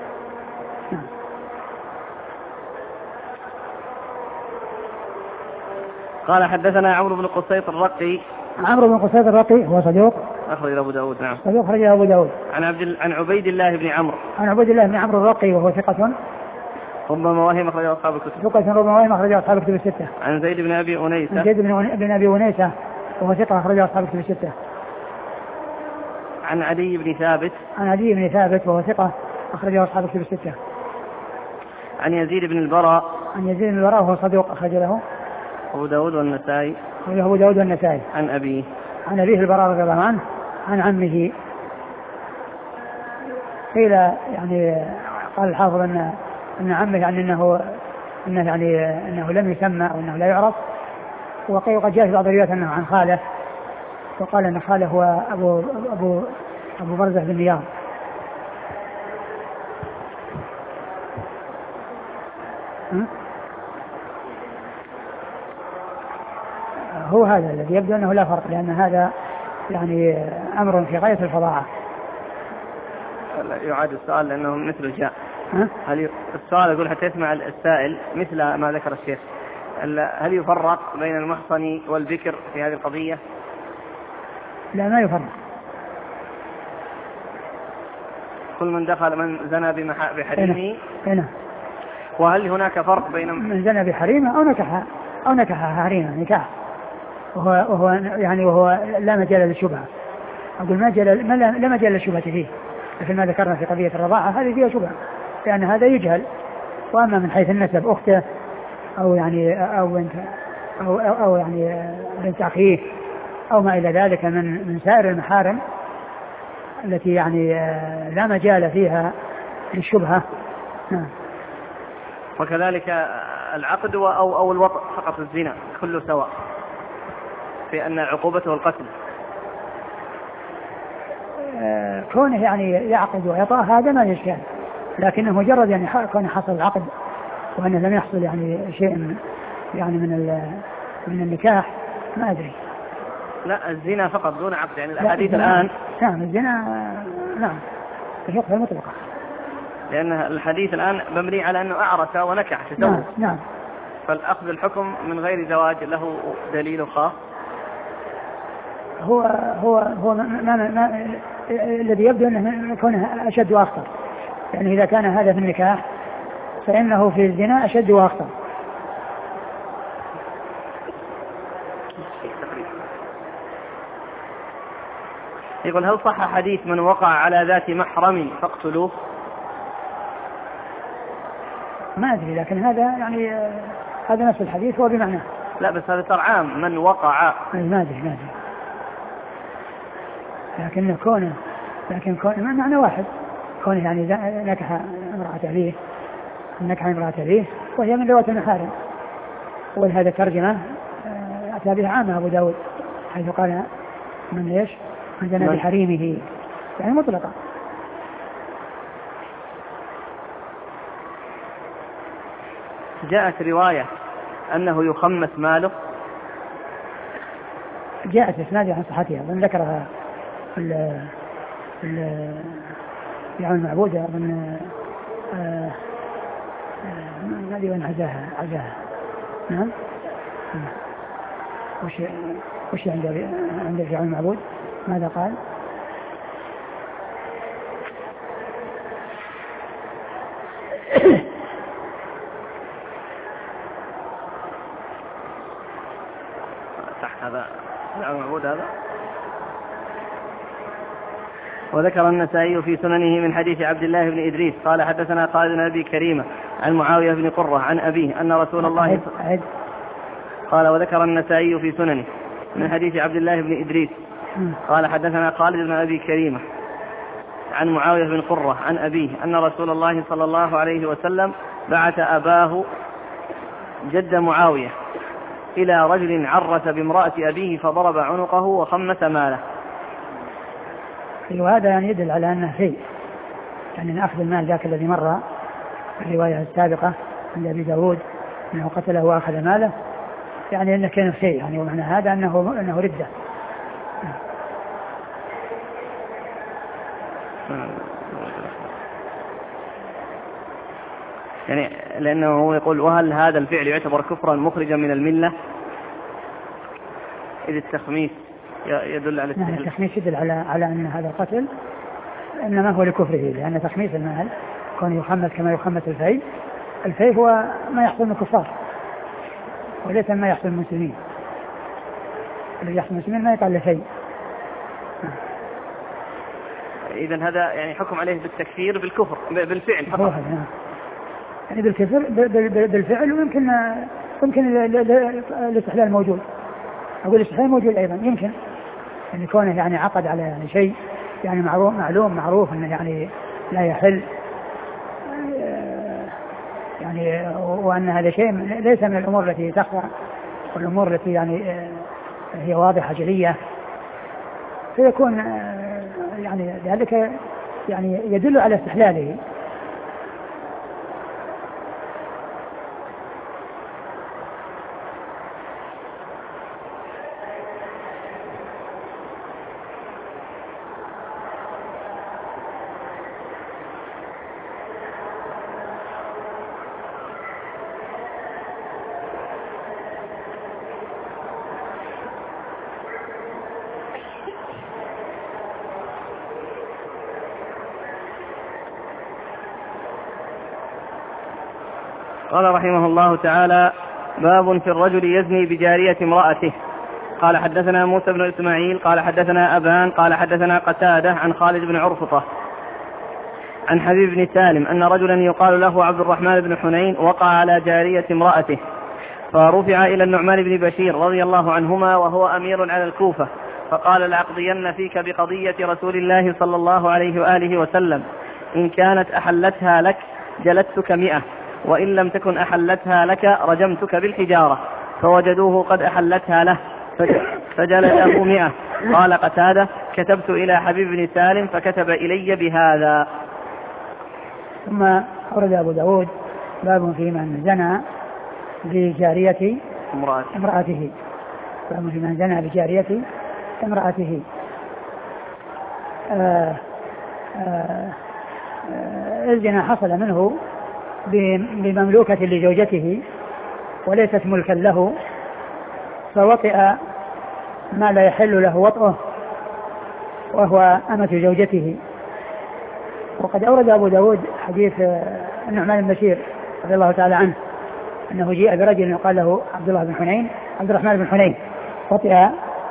قال حدثنا عمرو بن قصيط الرقي. عمرو بن قصيط الرقي هو صدوق أخرج أبو داود. نعم صدوق أخرج أبو داود. عن عبد عن عبيد الله بن عمرو عن عبيد الله بن عمرو الرقي وهو ثقة ربما وهم أخرج أصحاب الكتب. ثقة ربما وهم أخرج أصحاب الكتب الستة. عن زيد بن أبي أنيسة. عن زيد بن أبي أنيسة وهو ثقة أخرج أصحاب الكتب الستة. عن علي بن ثابت. عن علي بن ثابت وهو ثقة أخرج أصحاب الكتب الستة. عن يزيد بن البراء. عن يزيد بن البراء وهو صدوق أخرج له أبو داود والنسائي. أبو داود والنسائي. عن أبيه. عن أبيه البراء رضي الله عنه عن عمه. قيل يعني قال الحافظ أن أن عمه يعني أنه أنه يعني أنه لم يسمى أو أنه لا يعرف، وقيل قد جاء في بعض الروايات أنه عن خاله، وقال أن خاله هو أبو أبو أبو برزة بن نيار. هو هذا الذي يبدو أنه لا فرق، لأن هذا يعني أمر في غاية الفظاعة. يعاد السؤال لأنه مثل جاء. هل السؤال يقول حتى يسمع السائل مثل ما ذكر الشيخ، هل يفرق بين المحصن والبكر في هذه القضية؟ لا ما يفرق. كل من دخل من زنى بحريمه. هنا. وهل هناك فرق بين من زنى بحريمه أو نكح أو نكح حريمه نكاح، وهو وهو يعني وهو لا مجال للشبهة. أقول ما مجال لا مجال للشبهة فيه، مثل ما ذكرنا في قضية الرضاعة هذه فيها شبهة، لأن هذا يجهل. وأما من حيث النسب أخته أو يعني أو بنت أو, أو, أو يعني بنت أخيه أو ما إلى ذلك من من سائر المحارم التي يعني لا مجال فيها للشبهة. نعم. وكذلك العقد أو أو الوطء فقط الزنا كله سواء في أن عقوبته القتل. كونه يعني يعقد ويطأ هذا ما يشكل، لكنه مجرد يعني كونه حصل العقد وأنه لم يحصل يعني شيء يعني من من النكاح ما أدري. لا الزنا فقط دون عقد، يعني الأحاديث الآن. نعم الزنا نعم الحكم المطلقة، لأن الحديث الآن مبني على أنه أعرس ونكح تزوج. نعم نعم. فالأخذ الحكم من غير زواج له دليل خاص. هو هو هو ما ما ما الذي يبدو أنه كونه أشد وأخطر، يعني إذا كان هذا في النكاح فإنه في الزنا أشد وأخطر. يقول هل صح حديث من وقع على ذات محرم فاقتلوه؟ ما أدري، لكن هذا يعني هذا نفس الحديث هو بمعنى. لا بس هذا صار عام من وقع. ما أدري ما أدري، لكن كونه لكن كونه معنى واحد، كونه يعني نكح امرأة أبيه نكح امرأة أبيه وهي من ذوات المحارم. ولهذا ترجمة أتى بها عامة أبو داود حيث قال من إيش من زنى بحريمه، يعني مطلقة. جاءت رواية أنه يخمس ماله. جاءت إسناد عن صحتها من ذكرها ال ال يعني المعبودة من ما أدري وين عزاها عزاها. نعم. وش وش عند عند في المعبود ماذا قال؟ صح هذا المعبود هذا. وذكر النسائي في سننه من حديث عبد الله بن إدريس قال حدثنا خالد بن أبي كريمة عن معاوية بن قرة عن أبيه أن رسول الله قال وذكر النسائي في سننه من حديث عبد الله بن إدريس قال حدثنا خالد بن أبي كريمة عن معاوية بن قرة عن أبيه أن رسول الله صلى الله عليه وسلم بعث أباه جد معاوية إلى رجل عرس بامرأة أبيه فضرب عنقه وخمس ماله. وهذا يعني يدل على أنه شيء يعني أن أخذ المال ذاك الذي مر في الرواية السابقة عند أبي داود أنه قتله وأخذ ماله، يعني أنه كان شيء يعني، ومعنى هذا أنه أنه ردة. يعني لأنه يقول وهل هذا الفعل يعتبر كفرا مخرجا من الملة؟ إذ التخميس يدل على نعم التخميس يدل على على أن هذا القتل إنما هو لكفره، لأن تخميس المال كون يخمس كما يخمس الفيء، الفيء هو ما يحصل من الكفار وليس ما يحصل من المسلمين، الذي يحصل من المسلمين ما يقال له شيء. إذن هذا يعني حكم عليه بالتكفير بالكفر بالفعل فقط. يعني بالكفر بالفعل، ويمكن يمكن الاستحلال موجود، أقول الاستحلال موجود أيضا يمكن يعني كونه يعني عقد على يعني شيء يعني معروف معلوم معروف أنه يعني لا يحل يعني، وأن هذا شيء ليس من الأمور التي تخفى والأمور التي يعني هي واضحة جلية، فيكون يعني ذلك يعني يدل على استحلاله. قال رحمه الله تعالى: باب في الرجل يزني بجارية امرأته. قال حدثنا موسى بن إسماعيل قال حدثنا أبان قال حدثنا قتادة عن خالد بن عرفطة عن حبيب بن سالم أن رجلا يقال له عبد الرحمن بن حنين وقع على جارية امرأته، فرفع إلى النعمان بن بشير رضي الله عنهما وهو أمير على الكوفة، فقال: لأقضين فيك بقضية رسول الله صلى الله عليه وآله وسلم، إن كانت أحلتها لك جلدتك مئة، وإن لم تكن أحلتها لك رجمتك بالحجارة، فوجدوه قد أحلتها له فجلده مئة. قال قتادة: كتبت إلى حبيب بن سالم فكتب إلي بهذا. ثم أورد أبو داود باب في من زنى بجارية امرأته، باب في من زنى بجارية امرأته. آه آه آه الزنا حصل منه بمملوكة لزوجته وليست ملكا له، فوطئ ما لا يحل له وطئه وهو أمة زوجته. وقد أورد أبو داود حديث النعمان بن بشير رضي الله تعالى عنه أنه جاء برجل يقال له عبد الله بن حنين عبد الرحمن بن حنين وطئ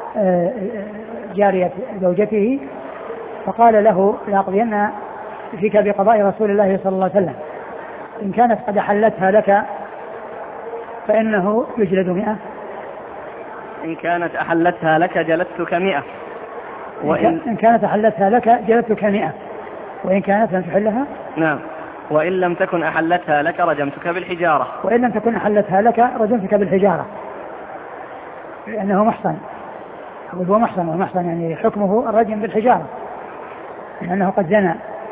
جارية زوجته، فقال له: لأقضين فيك بقضاء رسول الله صلى الله عليه وسلم، إن كانت قد حلتها لك فإنه يجلد مئة، إن كانت أحلتها لك جلدتك مئة، وإن إن كانت أحلتها لك جلدتك مئة، وإن كانت لم تحلها نعم، وإن لم تكن أحلتها لك رجمتك بالحجارة، وإن لم تكن أحلتها لك رجمتك بالحجارة، لأنه محصن، هو محصن، ومحصن يعني حكمه الرجم بالحجارة لأنه قد زنى.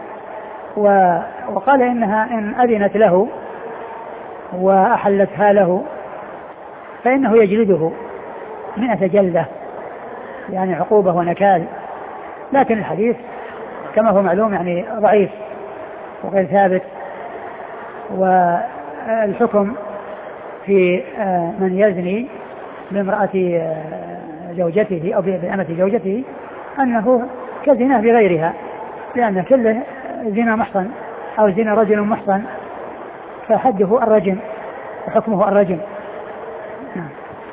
وقال إنها إن أذنت له وأحلتها له فإنه يجلده مئة جلدة، يعني عقوبة ونكال. لكن الحديث كما هو معلوم يعني ضعيف وغير ثابت، والحكم في من يزني بامرأة زوجته أو بأمة زوجته أنه كزنا بغيرها، لأن كله زنا محصن أو زنا رجل محصن فحده الرجم وحكمه الرجم. نعم.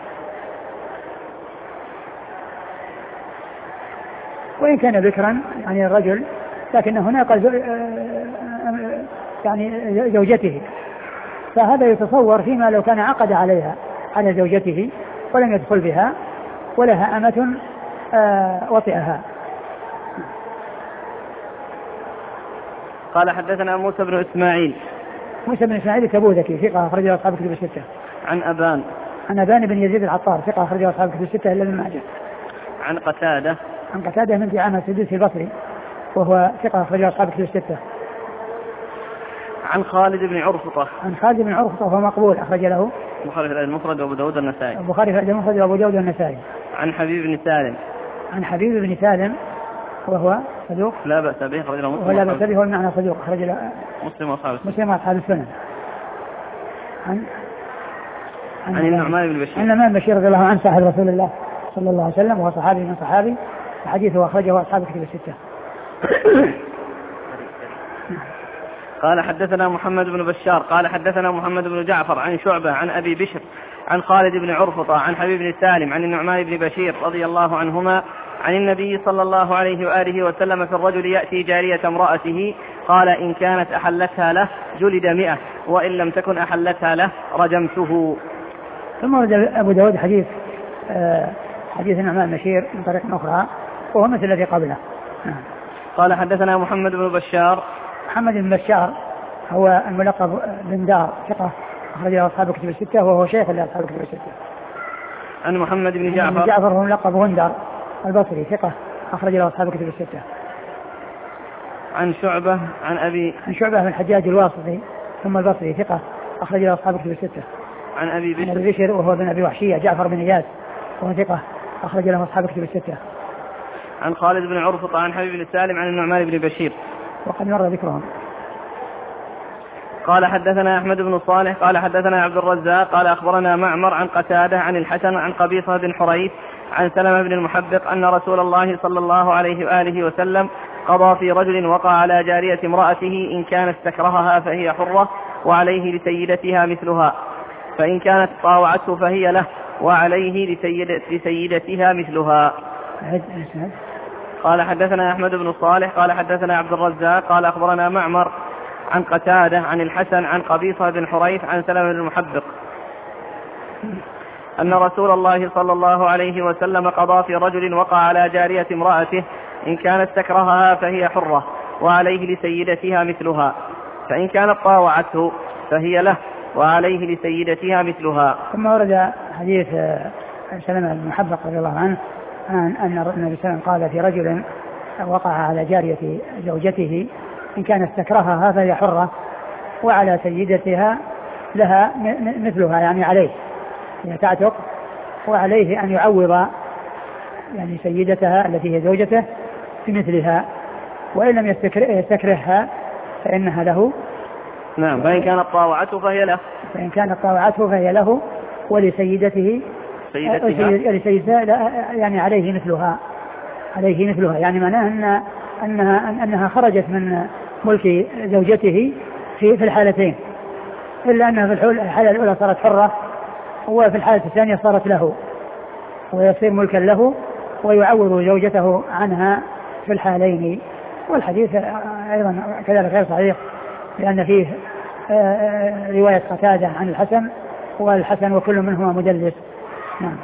وإن كان ذكرا يعني الرجل، لكن هنا قال يعني زوجته، فهذا يتصور فيما لو كان عقد عليها على زوجته ولم يدخل بها ولها أمة وطئها. قال حدثنا موسى بن إسماعيل موسى بن إسماعيل التبوذكي ثقة أخرجه أصحاب الكتب الستة. عن أبان عن أبان بن يزيد العطار ثقة أخرجه أصحاب الكتب الستة إلا ابن ماجه. عن قتادة عن قتادة من دعامة السدوسي البصري وهو ثقة أخرجه أصحاب الكتب الستة. عن خالد بن عرفطة. عن خالد بن عرفطة وهو مقبول أخرج له البخاري في المفرد وأبو داود والنسائي. البخاري في المفرد وأبو داود والنسائي. عن حبيب بن سالم. عن حبيب بن سالم وهو صدوق لا بأس به أخرج له مسلم. ولا بأس به والمعنى صدوق أخرج له مسلم وأصحاب السنن. مسلم وأصحاب السنن. عن عن, عن النعمان بن بشير. عن النعمان بن بشير رضي الله عنه صاحب رسول الله صلى الله عليه وسلم وهو صحابي من صحابي حديثه أخرجه أصحاب الكتب الستة. قال حدثنا محمد بن بشار قال حدثنا محمد بن جعفر عن شعبة عن أبي بشر عن خالد بن عرفطة عن حبيب بن سالم عن النعمان بن بشير رضي الله عنهما عن النبي صلى الله عليه وآله وسلم في الرجل يأتي جارية امرأته قال إن كانت أحلتها له جلد مئة وإن لم تكن أحلتها له رجمته. ثم ورد أبو داود حديث آه حديث النعمان بن بشير من طريق أخرى وهو مثل الذي قبله. قال حدثنا محمد بن بشار. محمد بن بشار هو الملقب بن دار ثقة أخرج له أصحاب الكتب الستة وهو شيخ لأصحاب الكتب الستة. عن محمد بن جعفر. بن جعفر هو ملقب غندر البصري ثقة أخرج له أصحاب الكتب الستة. عن شعبة عن أبي عن شعبة بن الحجاج الواسطي ثم البصري ثقة أخرج له أصحاب الكتب الستة. عن أبي بشر. عن أبي بشر وهو بن أبي وحشية جعفر بن إياس وهو ثقة أخرج له أصحاب الكتب الستة. عن خالد بن عرفطة عن حبيب بن سالم عن النعمان بن بشير وقد مر ذكرهم. قال حدثنا أحمد بن صالح قال حدثنا عبد الرزاق قال أخبرنا معمر عن قتادة عن الحسن عن قبيصة بن حريث عن سلمة بن المحبق أن رسول الله صلى الله عليه وآله وسلم قضى في رجل وقع على جارية امرأته إن كانت تكرهها فهي حرة وعليه لسيدتها مثلها فإن كانت طاوعته فهي له وعليه لسيدتها مثلها. قال حدثنا أحمد بن صالح قال حدثنا عبد الرزاق قال أخبرنا معمر عن قتادة عن الحسن عن قبيصة بن حريث عن سلمة بن المحبق أن رسول الله صلى الله عليه وسلم قضى في رجل وقع على جارية امرأته إن كانت تكرهها فهي حرة وعليه لسيدتها مثلها فإن كانت طاوعته فهي له وعليه لسيدتها مثلها. ثم ورد حديث سلمة بن المحبق رضي الله عنه أن النبي صلى الله عليه وسلم قال في رجل وقع على جارية زوجته إن كانت تكرهها فهي حرة وعلى سيدتها لها مثلها يعني عليه هي تعتق وعليه أن يعوض يعني سيدتها التي هي زوجته بمثلها وإن لم يستكرهها فإنها له. نعم. فإن كانت طاوعته فهي له فإن كانت طاوعته فهي له ولسيدته سيدتها يعني عليه مثلها عليه مثلها يعني معناه أن أنها أنها خرجت من ملك زوجته في في الحالتين إلا أنها في الحالة الأولى صارت حرة وفي الحالة الثانية صارت له ويصير ملكا له ويعوض زوجته عنها في الحالين. والحديث أيضا كذلك غير صحيح لأن فيه رواية قتادة عن الحسن والحسن وكل منهما مدلس. نعم.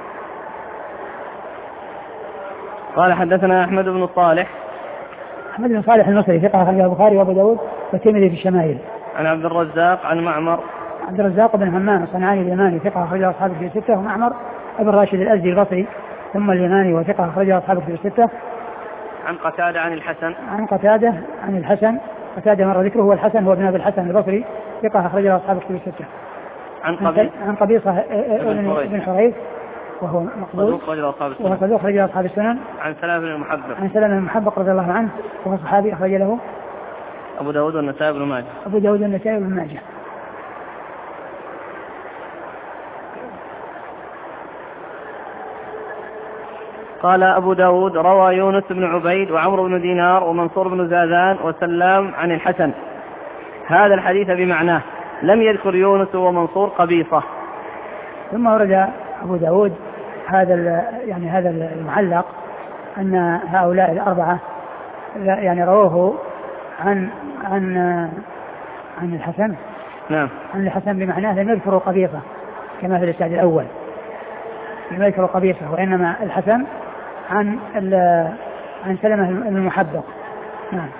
قال حدثنا أحمد بن صالح. أحمد بن صالح المصري ثقة أخرجه البخاري وأبو داود والترمذي في الشمائل. عن عبد الرزاق عن معمر. عبد الرزاق بن همام الصنعاني اليماني ثقة أخرجه أصحاب الكتب الستة ومعمر ابن راشد الأزدي البصري ثم اليماني وثقة أخرجه أصحاب الكتب الستة. عن قتادة عن الحسن. عن قتادة عن الحسن قتادة مر ذكره هو الحسن هو ابن أبي الحسن البصري ثقة أخرجه أصحاب الكتب الستة. عن قبيصة عن قبيصة بن حريث وهو مقبول وهو صدوق أخرجه أصحاب السنن. عن سلمة بن المحبق. عن سلمة بن المحبق رضي الله عنه وهو صحابي أخرج له أبو داود والنسائي بن ماجه. أبو داود والنسائي بن ماجه. قال أبو داود روى يونس بن عبيد وعمر بن دينار ومنصور بن زادان وسلام عن الحسن هذا الحديث بمعناه لم يذكر يونس ومنصور قبيصة. ثم ورد أبو داود هذا يعني هذا المعلق أن هؤلاء الأربعة يعني رووه عن عن عن الحسن. نعم. عن الحسن بمعناه لم يذكروا قبيصة كما في الإسناد الأول لم يذكروا قبيصة وإنما الحسن عن عن سلمة المحبق. نعم.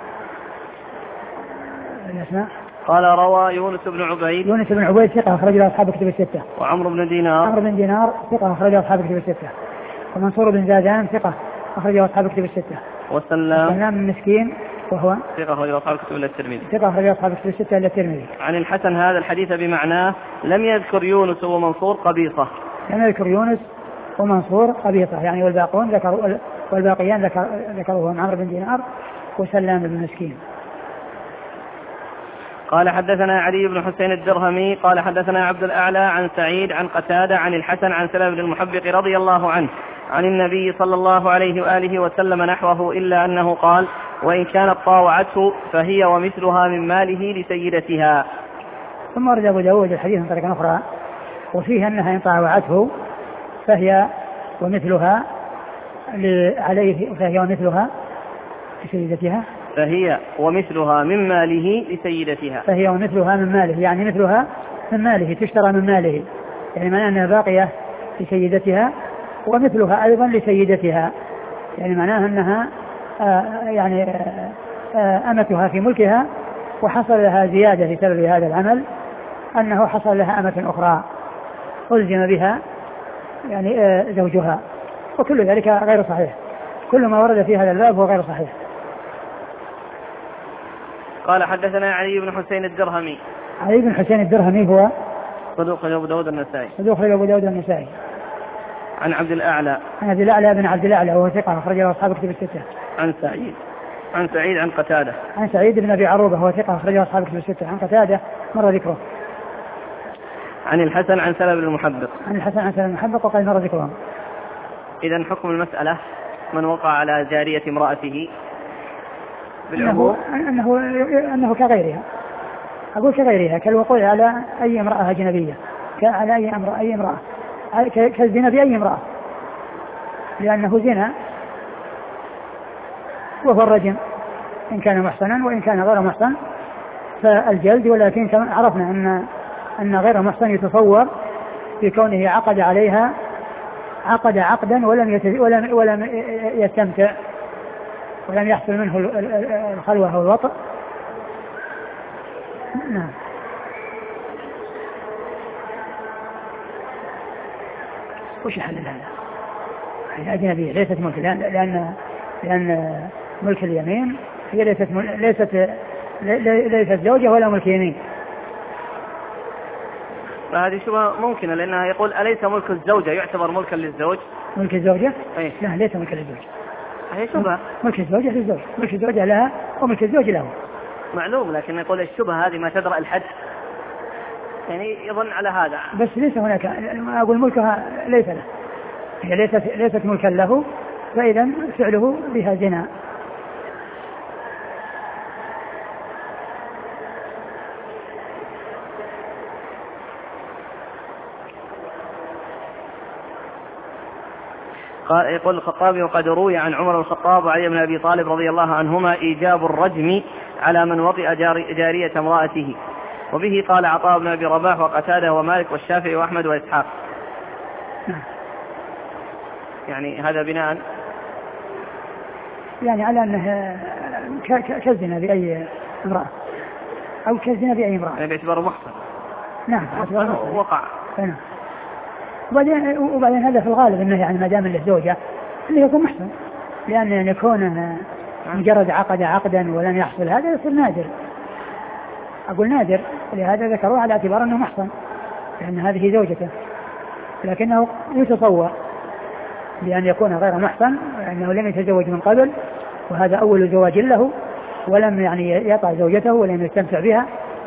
الأسماء. قال روى يونس بن عبيد. يونس بن عبيد ثقة أخرج له أصحاب الكتب الستة. وعمر بن دينار. عمرو بن دينار ثقة أخرج له أصحاب الكتب الستة. ومنصور بن زادان ثقة أخرج له أصحاب الكتب الستة. وسلام. وسلام المسكين وهو ثقة أخرجه أصحاب الكتب إلا الترمذي. ثقة أخرجه أصحاب الكتب الستة إلا الترمذي. عن الحسن هذا الحديث بمعناه لم يذكر يونس ومنصور قبيصة. لم يذكر يونس ومنصور قبيصة يعني والباقون ذكروا والباقيان ذكر ذكروهم عمرو بن دينار وسلام بن مسكين. قال حدثنا علي بن حسين الدرهمي قال حدثنا عبد الأعلى عن سعيد عن قتادة عن الحسن عن سلام بن المحبق رضي الله عنه عن النبي صلى الله عليه وآله وسلم نحوه إلا أنه قال وإن كانت طاوعته فهي ومثلها من ماله لسيدتها. ثم ورد أبو داود الحديث من طريقة أخرى وفيه أنها إن طاوعته فهي ومثلها عليه فهي ومثلها لسيدتها فهي ومثلها من ماله لسيدتها. فهي ومثلها من ماله يعني مثلها من ماله تشترى من ماله يعني معناه أنها باقية لسيدتها ومثلها أيضا لسيدتها يعني معناها أنها آه يعني آه آه أمتها في ملكها وحصل لها زيادة بسبب هذا العمل أنه حصل لها أمة أخرى ألزم بها يعني آه زوجها وكل ذلك غير صحيح. كل ما ورد في هذا الباب هو غير صحيح. قال حدثنا علي بن حسين الدرهمي. علي بن حسين الدرهمي هو صدوق أبو داود النسائي. صدوق أبو داود النسائي. عن عبد الأعلى. عن عبد الأعلى بن عبد الأعلى وهو ثقة أخرج له أصحاب الكتب الستة. عن سعيد. عن سعيد عن قتادة. عن سعيد بن أبي عروبة وهو ثقة أخرج له أصحاب الكتب الستة. عن قتادة مر ذكره. عن الحسن عن سلام بن المحبق. عن الحسن عن سلام بن المحبق وقد مر ذكرهم. إذن حكم المسألة من وقع على جارية امرأته أنه, أنه, أنه كغيرها. أقول كغيرها كالوقوع على أي امرأة أجنبية على أي امرأة أي امرأة كالزنا بأي امرأة لأنه زنا وهو الرجم إن كان محصنا وإن كان غير محصن فالجلد. ولكن كما عرفنا أن أن غير محصن يتصور في كونه عقد عليها عقد عقدا ولم ولم ولم يستمتع ولم يحصل منه الخلوة أو الوطء. نعم. وش حل هذا؟ هي أجنبية ليست ملك لأن لأن لأن ملك اليمين هي ليست ليست ليست زوجة ولا ملك يمين. فهذه شبهة ممكنة لأنها يقول أليس ملك الزوجة يعتبر ملكا للزوج؟ ملك الزوجة؟ أيه؟ لا ليس ملك للزوج. هي شبهة. ملك الزوجة للزوج ملك الزوجة لها وملك الزوج له. معلوم لكن يقول الشبهة هذه ما تدرأ الحد يعني يظن على هذا. بس ليس هناك أقول ملكها ليس له هي ليست ليست ملكا له فإذا فعله بها زنا. قال يقول الخطابي وقد روي عن عمر بن الخطاب وعلي بن أبي طالب رضي الله عنهما إيجاب الرجم على من وطئ جارية امرأته وبه قال عطاء بن أبي رباح وقتادة ومالك والشافعي وأحمد وإسحاق. يعني هذا بناء يعني على أنه كالزنا بأي امرأة أو كالزنا بأي امرأة يعني باعتباره محصن. نعم وقع. نعم. وبعدين وبعدين هذا في الغالب انه يعني ما دام له زوجه انه يكون محسن لان ان يكون مجرد عقد عقدا ولم يحصل هذا يصير نادر. اقول نادر لهذا ذكروه على اعتبار انه محسن لان هذه زوجته لكنه يتصور بان يكون غير محسن لانه لم يتزوج من قبل وهذا اول زواج له ولم يعني يطع زوجته ولم يستمتع بها.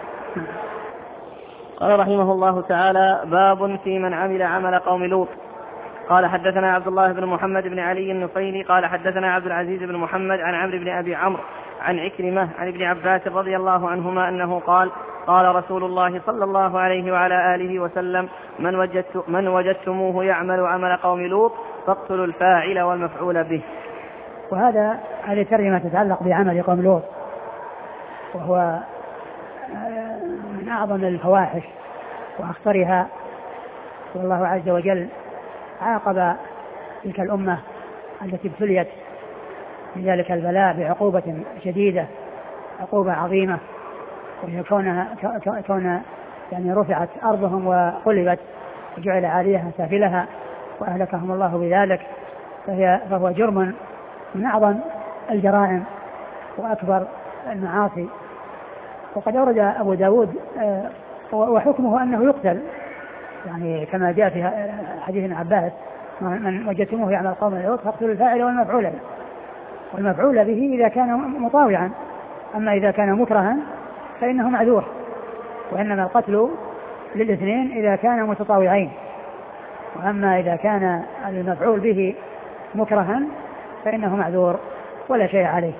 قال رحمه الله تعالى باب في من عمل عمل قوم لوط. قال حدثنا عبد الله بن محمد بن علي النفيلي قال حدثنا عبد العزيز بن محمد عن عمرو بن أبي عمرو عن عكرمة عن ابن عباس رضي الله عنهما أنه قال قال رسول الله صلى الله عليه وعلى آله وسلم من, وجدت من وجدتموه يعمل عمل قوم لوط فاقتلوا الفاعل والمفعول به. وهذا هذه ترجمة تتعلق بعمل قوم لوط وهو من أعظم الفواحش وأخطرها والله عز وجل عاقب تلك الأمة التي ابتليت بذلك البلاء بعقوبة شديدة عقوبة عظيمة وهي كونها كون يعني رفعت أرضهم وقلبت وجعل عاليها سافلها وأهلكهم الله بذلك فهي فهو جرم من أعظم الجرائم وأكبر المعاصي. وقد أورد أبو داود وحكمه أنه يقتل، يعني كما جاء في حديث ابن عباس من وجدتموه يعمل قوم لوط فاقتلوا الفاعل والمفعول به، والمفعول به إذا كان مطاوعا، أما إذا كان مكرها فإنه معذور، وإنما القتل للاثنين إذا كان متطاوعين، وأما إذا كان المفعول به مكرها فإنه معذور ولا شيء عليه.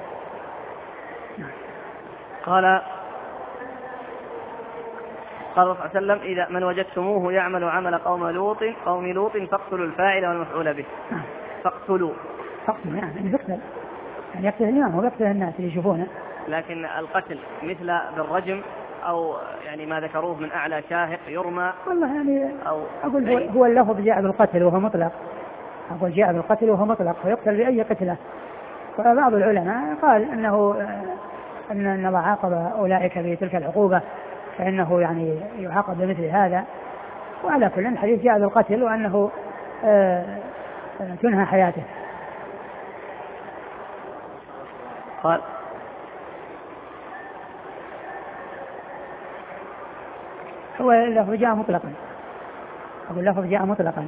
قال قال صلى الله عليه وسلم إذا من وجدتموه يعمل عمل قوم لوط قوم لوط فاقتلوا الفاعل والمفعول به. فاقتلوا فاقتلوا يعني يقتل، يعني يقتل الإمام ويقتل الناس اللي يشوفونه. لكن القتل مثل بالرجم أو يعني ما ذكروه من أعلى شاهق يرمى، والله يعني أو أقول هو, هو اللفظ جاء بالقتل وهو مطلق، أقول جاء بالقتل وهو مطلق فيقتل بأي قتلة. فبعض العلماء قال أنه أن الله عاقب أولئك بتلك العقوبة فإنه يعني يعاقب بمثل هذا. وعلى كل الحديث جاء بالقتل وأنه تنهى حياته. قال هو اللفظ جاء مطلقا، أقول اللفظ جاء مطلقا.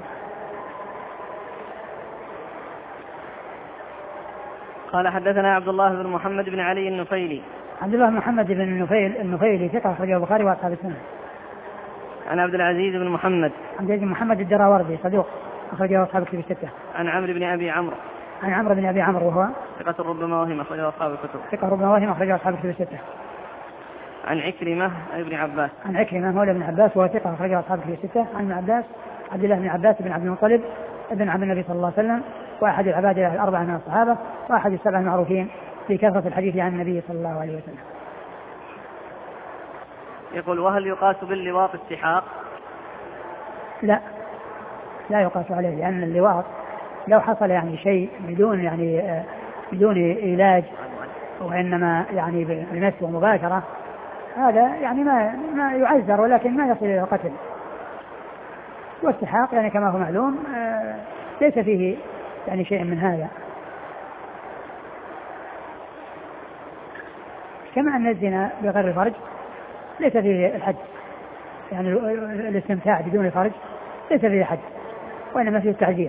قال حدثنا عبد الله بن محمد بن علي النفيلي. عبد الله بن محمد بن النفيل النفيلي ثقة أخرجه البخاري وأصحاب السنن. عن عبد العزيز بن محمد عبد العزيز بن محمد الدراوردي صدوق أخرجه أصحاب الكتب الستة. عن عمرو بن أبي عمرو عن عمرو بن أبي عمرو وهو ثقة ربما وهم أخرجه أصحاب الكتب. ثقة ربما وهم أخرجه أصحاب الكتب الستة. عن عكرمة ابن عباس عن عكرمة مولى ابن عباس وهو ثقة أخرجه أصحاب الكتب الستة. عن ابن عباس عبد الله بن عباس بن عبد المطلب ابن عم النبي صلى الله عليه وسلم، وأحد العباد الأربعة من الصحابة، وأحد السبع المعروفين في كثرة الحديث عن النبي صلى الله عليه وسلم. يقول وهل يقاس باللواط استحاق؟ لا لا يقاس عليه، لأن اللواط لو حصل يعني شيء بدون يعني بدون علاج وإنما يعني بمس ومباشرة هذا يعني ما ما يعذر ولكن ما يصل إلى القتل. واستحاق يعني كما هو معلوم ليس فيه يعني شيء من هذا، كما أن الزنا بغير الفرج ليس فيه الحد، يعني الاستمتاع بدون الفرج ليس فيه حد وإنما فيه التعذير.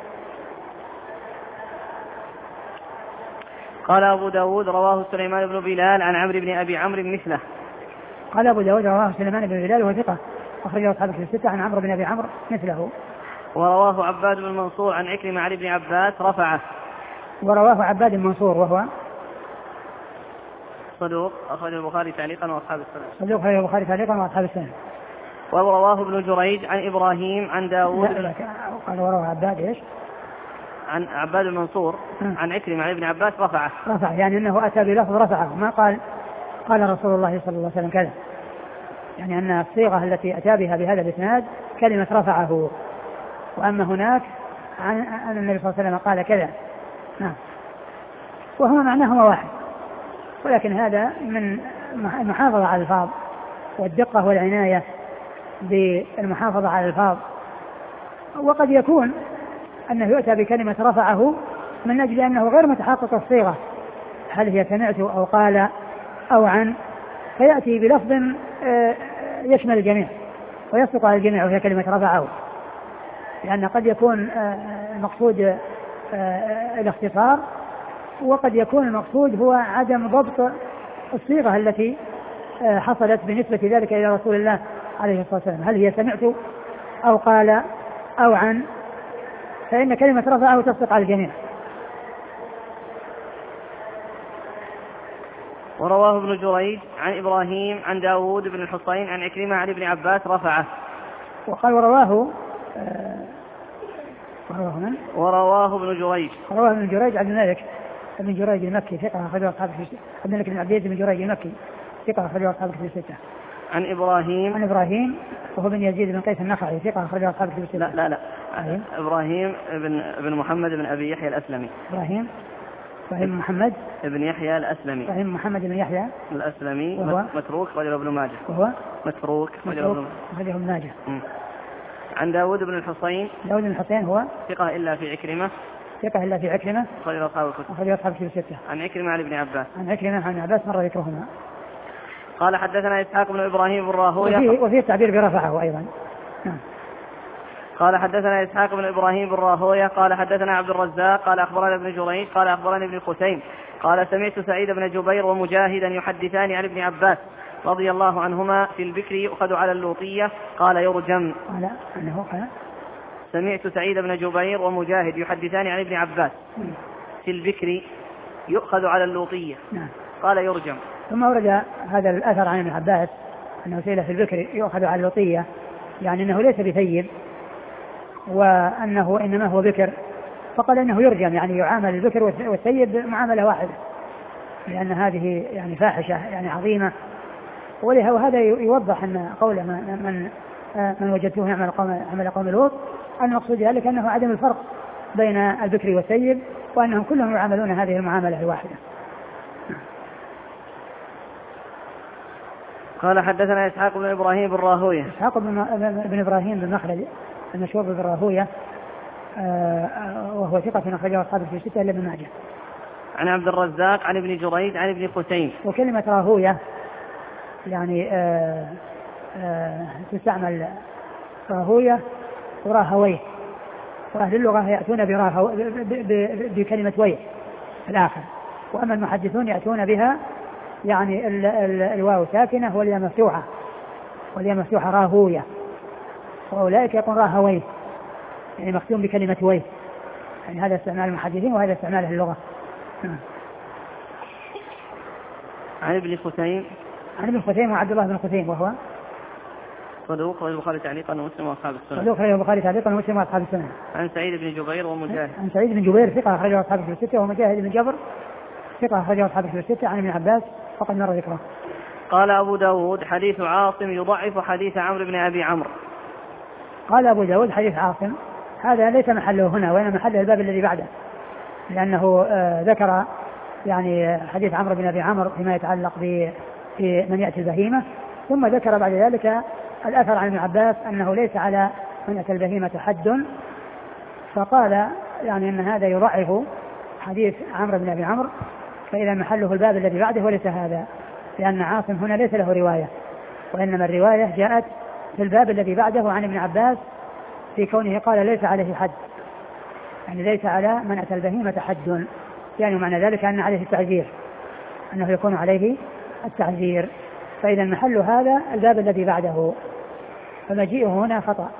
قال أبو داود رواه سليمان بن بلال عن عمرو بن أبي عمرو مثله. قال أبو داود رواه سليمان بن بلال وهو ثقة أخرجه أصحاب الكتب الستة عن عمرو بن أبي عمرو مثله. ورواه عباد بن منصور عن عكرمة عن ابن عباس رفعه. ورواه عباد بن منصور وهو صدوق أخرجه البخاري تعليقا وأصحاب السنن. صدوق أخرجه البخاري تعليقا وأصحاب السنن. ورواه ابن جريج عن إبراهيم عن داود. لا لا قال ورواه عباد إيش؟ عن عباد المنصور عن عكرمة عن ابن عباس رفعه. رفع يعني أنه أتى بلفظ رفعه، ما قال قال رسول الله صلى الله عليه وسلم كذا، يعني أن الصيغة التي أتى بها بهذا الإسناد كلمة رفعه، وأما هناك عن أن النبي صلى الله عليه وسلم قال كذا. نعم. وهما معناهما واحد، ولكن هذا من المحافظة على الألفاظ والدقة والعناية بالمحافظة على الألفاظ. وقد يكون أنه يؤتى بكلمة رفعه من أجل أنه غير متحقق الصيغة، هل هي سمعت أو قال أو عن، فيأتي بلفظ يشمل الجميع ويصدق على الجميع وهي كلمة رفعه، لأن قد يكون المقصود الاختصار وقد يكون المقصود هو عدم ضبط الصيغة التي حصلت بنسبة ذلك إلى رسول الله عليه الصلاة والسلام، هل هي سمعت أو قال أو عن، فإن كلمة رفعه تصدق على الجميع. ورواه ابن جريج عن إبراهيم عن داود بن الحصين عن عكرمة عن ابن عباس رفعه. وقال ورواه آه ورواه من؟ ورواه ابن جريج ورواه ابن جريج عن الملك ابن جريج المكي ثقة أخرجه أصحاب الكتب، عبد الملك بن عبد العزيز بن جريج المكي ثقة أخرجه أصحاب الكتب الستة. عن إبراهيم عن إبراهيم وهو بن يزيد بن قيس النخعي ثقة أخرجه أصحاب الكتب الستة. لا لا لا أيه؟ إبراهيم بن بن محمد بن أبي يحيى الأسلمي. إبراهيم إبراهيم محمد ابن يحيى الأسلمي. إبراهيم محمد بن يحيى الأسلمي وهو متروك رجل ابن ماجه. وهو متروك رجل ابن ماجه. عن داود بن الحصين. داود بن الحصين هو ثقة إلا في عكرمة. ثقة إلا في عكرمة أخرج أصحاب الكتب. أخرج أصحاب الكتب الستة. عن عكرمة عن ابن عباس. عن عكرمة عن عباس مر ذكرهما. قال حدثنا إسحاق بن إبراهيم بن راهوية. وفي, وفي التعبير برفعه أيضا. نعم. قال حدثنا إسحاق بن إبراهيم بن راهوية قال حدثنا عبد الرزاق قال أخبرنا ابن جريج قال أخبرني ابن خثيم قال سمعت سعيد بن جبير ومجاهدا يحدثان عن ابن عباس رضي الله عنهما في البكر يؤخذ على اللوطية قال يرجم. لا أنه قال سمعت سعيد بن جبير ومجاهد يحدثان عن ابن عباس في البكر يؤخذ على اللوطية قال يرجم. ثم ورد هذا الأثر عن ابن عباس أنه سئل في البكر يؤخذ على اللوطية، يعني أنه ليس بثيب وأنه إنما هو بكر، فقال أنه يرجم، يعني يعامل البكر والثيب معاملة واحدة، لأن هذه يعني فاحشة يعني عظيمة. وهذا يوضح أن قول من من وجدته يعمل قوم عمل قوم لوط المقصود ذلك أنه عدم الفرق بين البكر والثيب، وأنهم كلهم يعاملون هذه المعاملة الواحدة. قال حدثنا إسحاق بن إبراهيم بن راهوية. إسحاق بن إبراهيم بن مخلد المشهور بن راهوية وهو ثقة أخرجه أصحاب الكتب الستة إلا ابن ماجه. عن عبد الرزاق عن ابن جريج عن ابن خثيم. وكلمة راهوية يعني آآ آآ تستعمل راهوية وراهويه، وأهل اللغة يأتون براهو بكلمة ويه الآخر، وأما المحدثون يأتون بها يعني ال ال الواو ساكنة والياء مفتوحة والياء مفتوحة راهوية، وأولئك يكون راهويه يعني مختوم بكلمة ويه، يعني هذا استعمال المحدثين وهذا استعمال أهل اللغة. عن ابن خثيم. عن ابن خثيم وعبد الله بن خثيم وهو صدوق أخرجه البخاري تعليقا ومسلم وأصحاب السنن. صدوق أخرجه البخاري تعليقا ومسلم وأصحاب السنن. عن سعيد بن جبير ومجاهد. عن سعيد بن جبير ثقة أخرجه أصحاب الكتب الستة، ومجاهد بن جبر ثقة أخرجه أصحاب الكتب الستة. عن ابن عباس فقد مر ذكره. قال أبو داود حديث عاصم يضعف حديث عمرو بن أبي عمرو. قال أبو داود حديث عاصم هذا ليس محله هنا، وإنما محله الباب الذي بعده، لأنه آه ذكر يعني حديث عمرو بن أبي عمرو فيما يتعلق بمن يأتي البهيمة، ثم ذكر بعد ذلك الأثر عن ابن عباس أنه ليس على من يأتي البهيمة حد، فقال يعني أن هذا يضعف حديث عمرو بن أبي عمرو، فإذا محله الباب الذي بعده وليس هذا، لأن عاصم هنا ليس له رواية، وإنما الرواية جاءت في الباب الذي بعده عن ابن عباس في كونه قال ليس عليه حد، يعني ليس على من أتى البهيمة حد، يعني معنى ذلك أن عليه التعزير، أنه يكون عليه التعزير، فإذا محل هذا الباب الذي بعده، فمجيئه هنا خطأ.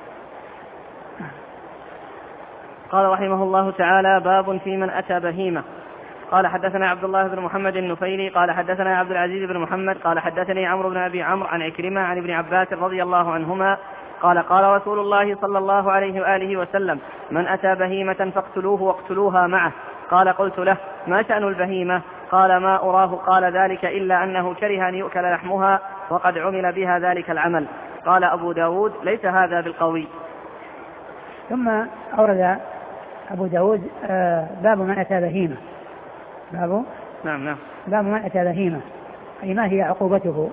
قال رحمه الله تعالى باب في من أتى بهيمة. قال حدثنا عبد الله بن محمد النفيلي قال حدثنا عبد العزيز بن محمد قال حدثني عمرو بن أبي عمرو عن عكرمة عن ابن عباس رضي الله عنهما قال قال رسول الله صلى الله عليه وآله وسلم من أتى بهيمة فاقتلوه واقتلوها معه. قال قلت له ما شأن البهيمة؟ قال ما أراه قال ذلك إلا أنه كره أن يؤكل لحمها وقد عمل بها ذلك العمل. قال أبو داود ليس هذا بالقوي. ثم أورد أبو داود باب من أتى بهيمة. باب نعم نعم باب من أتى بهيمة، أي ما هي عقوبته؟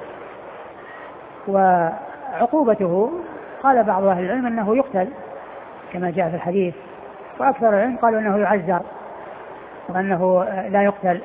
وعقوبته قال بعض أهل العلم أنه يقتل كما جاء في الحديث، وأكثر العلم قالوا أنه يعزر وأنه لا يقتل،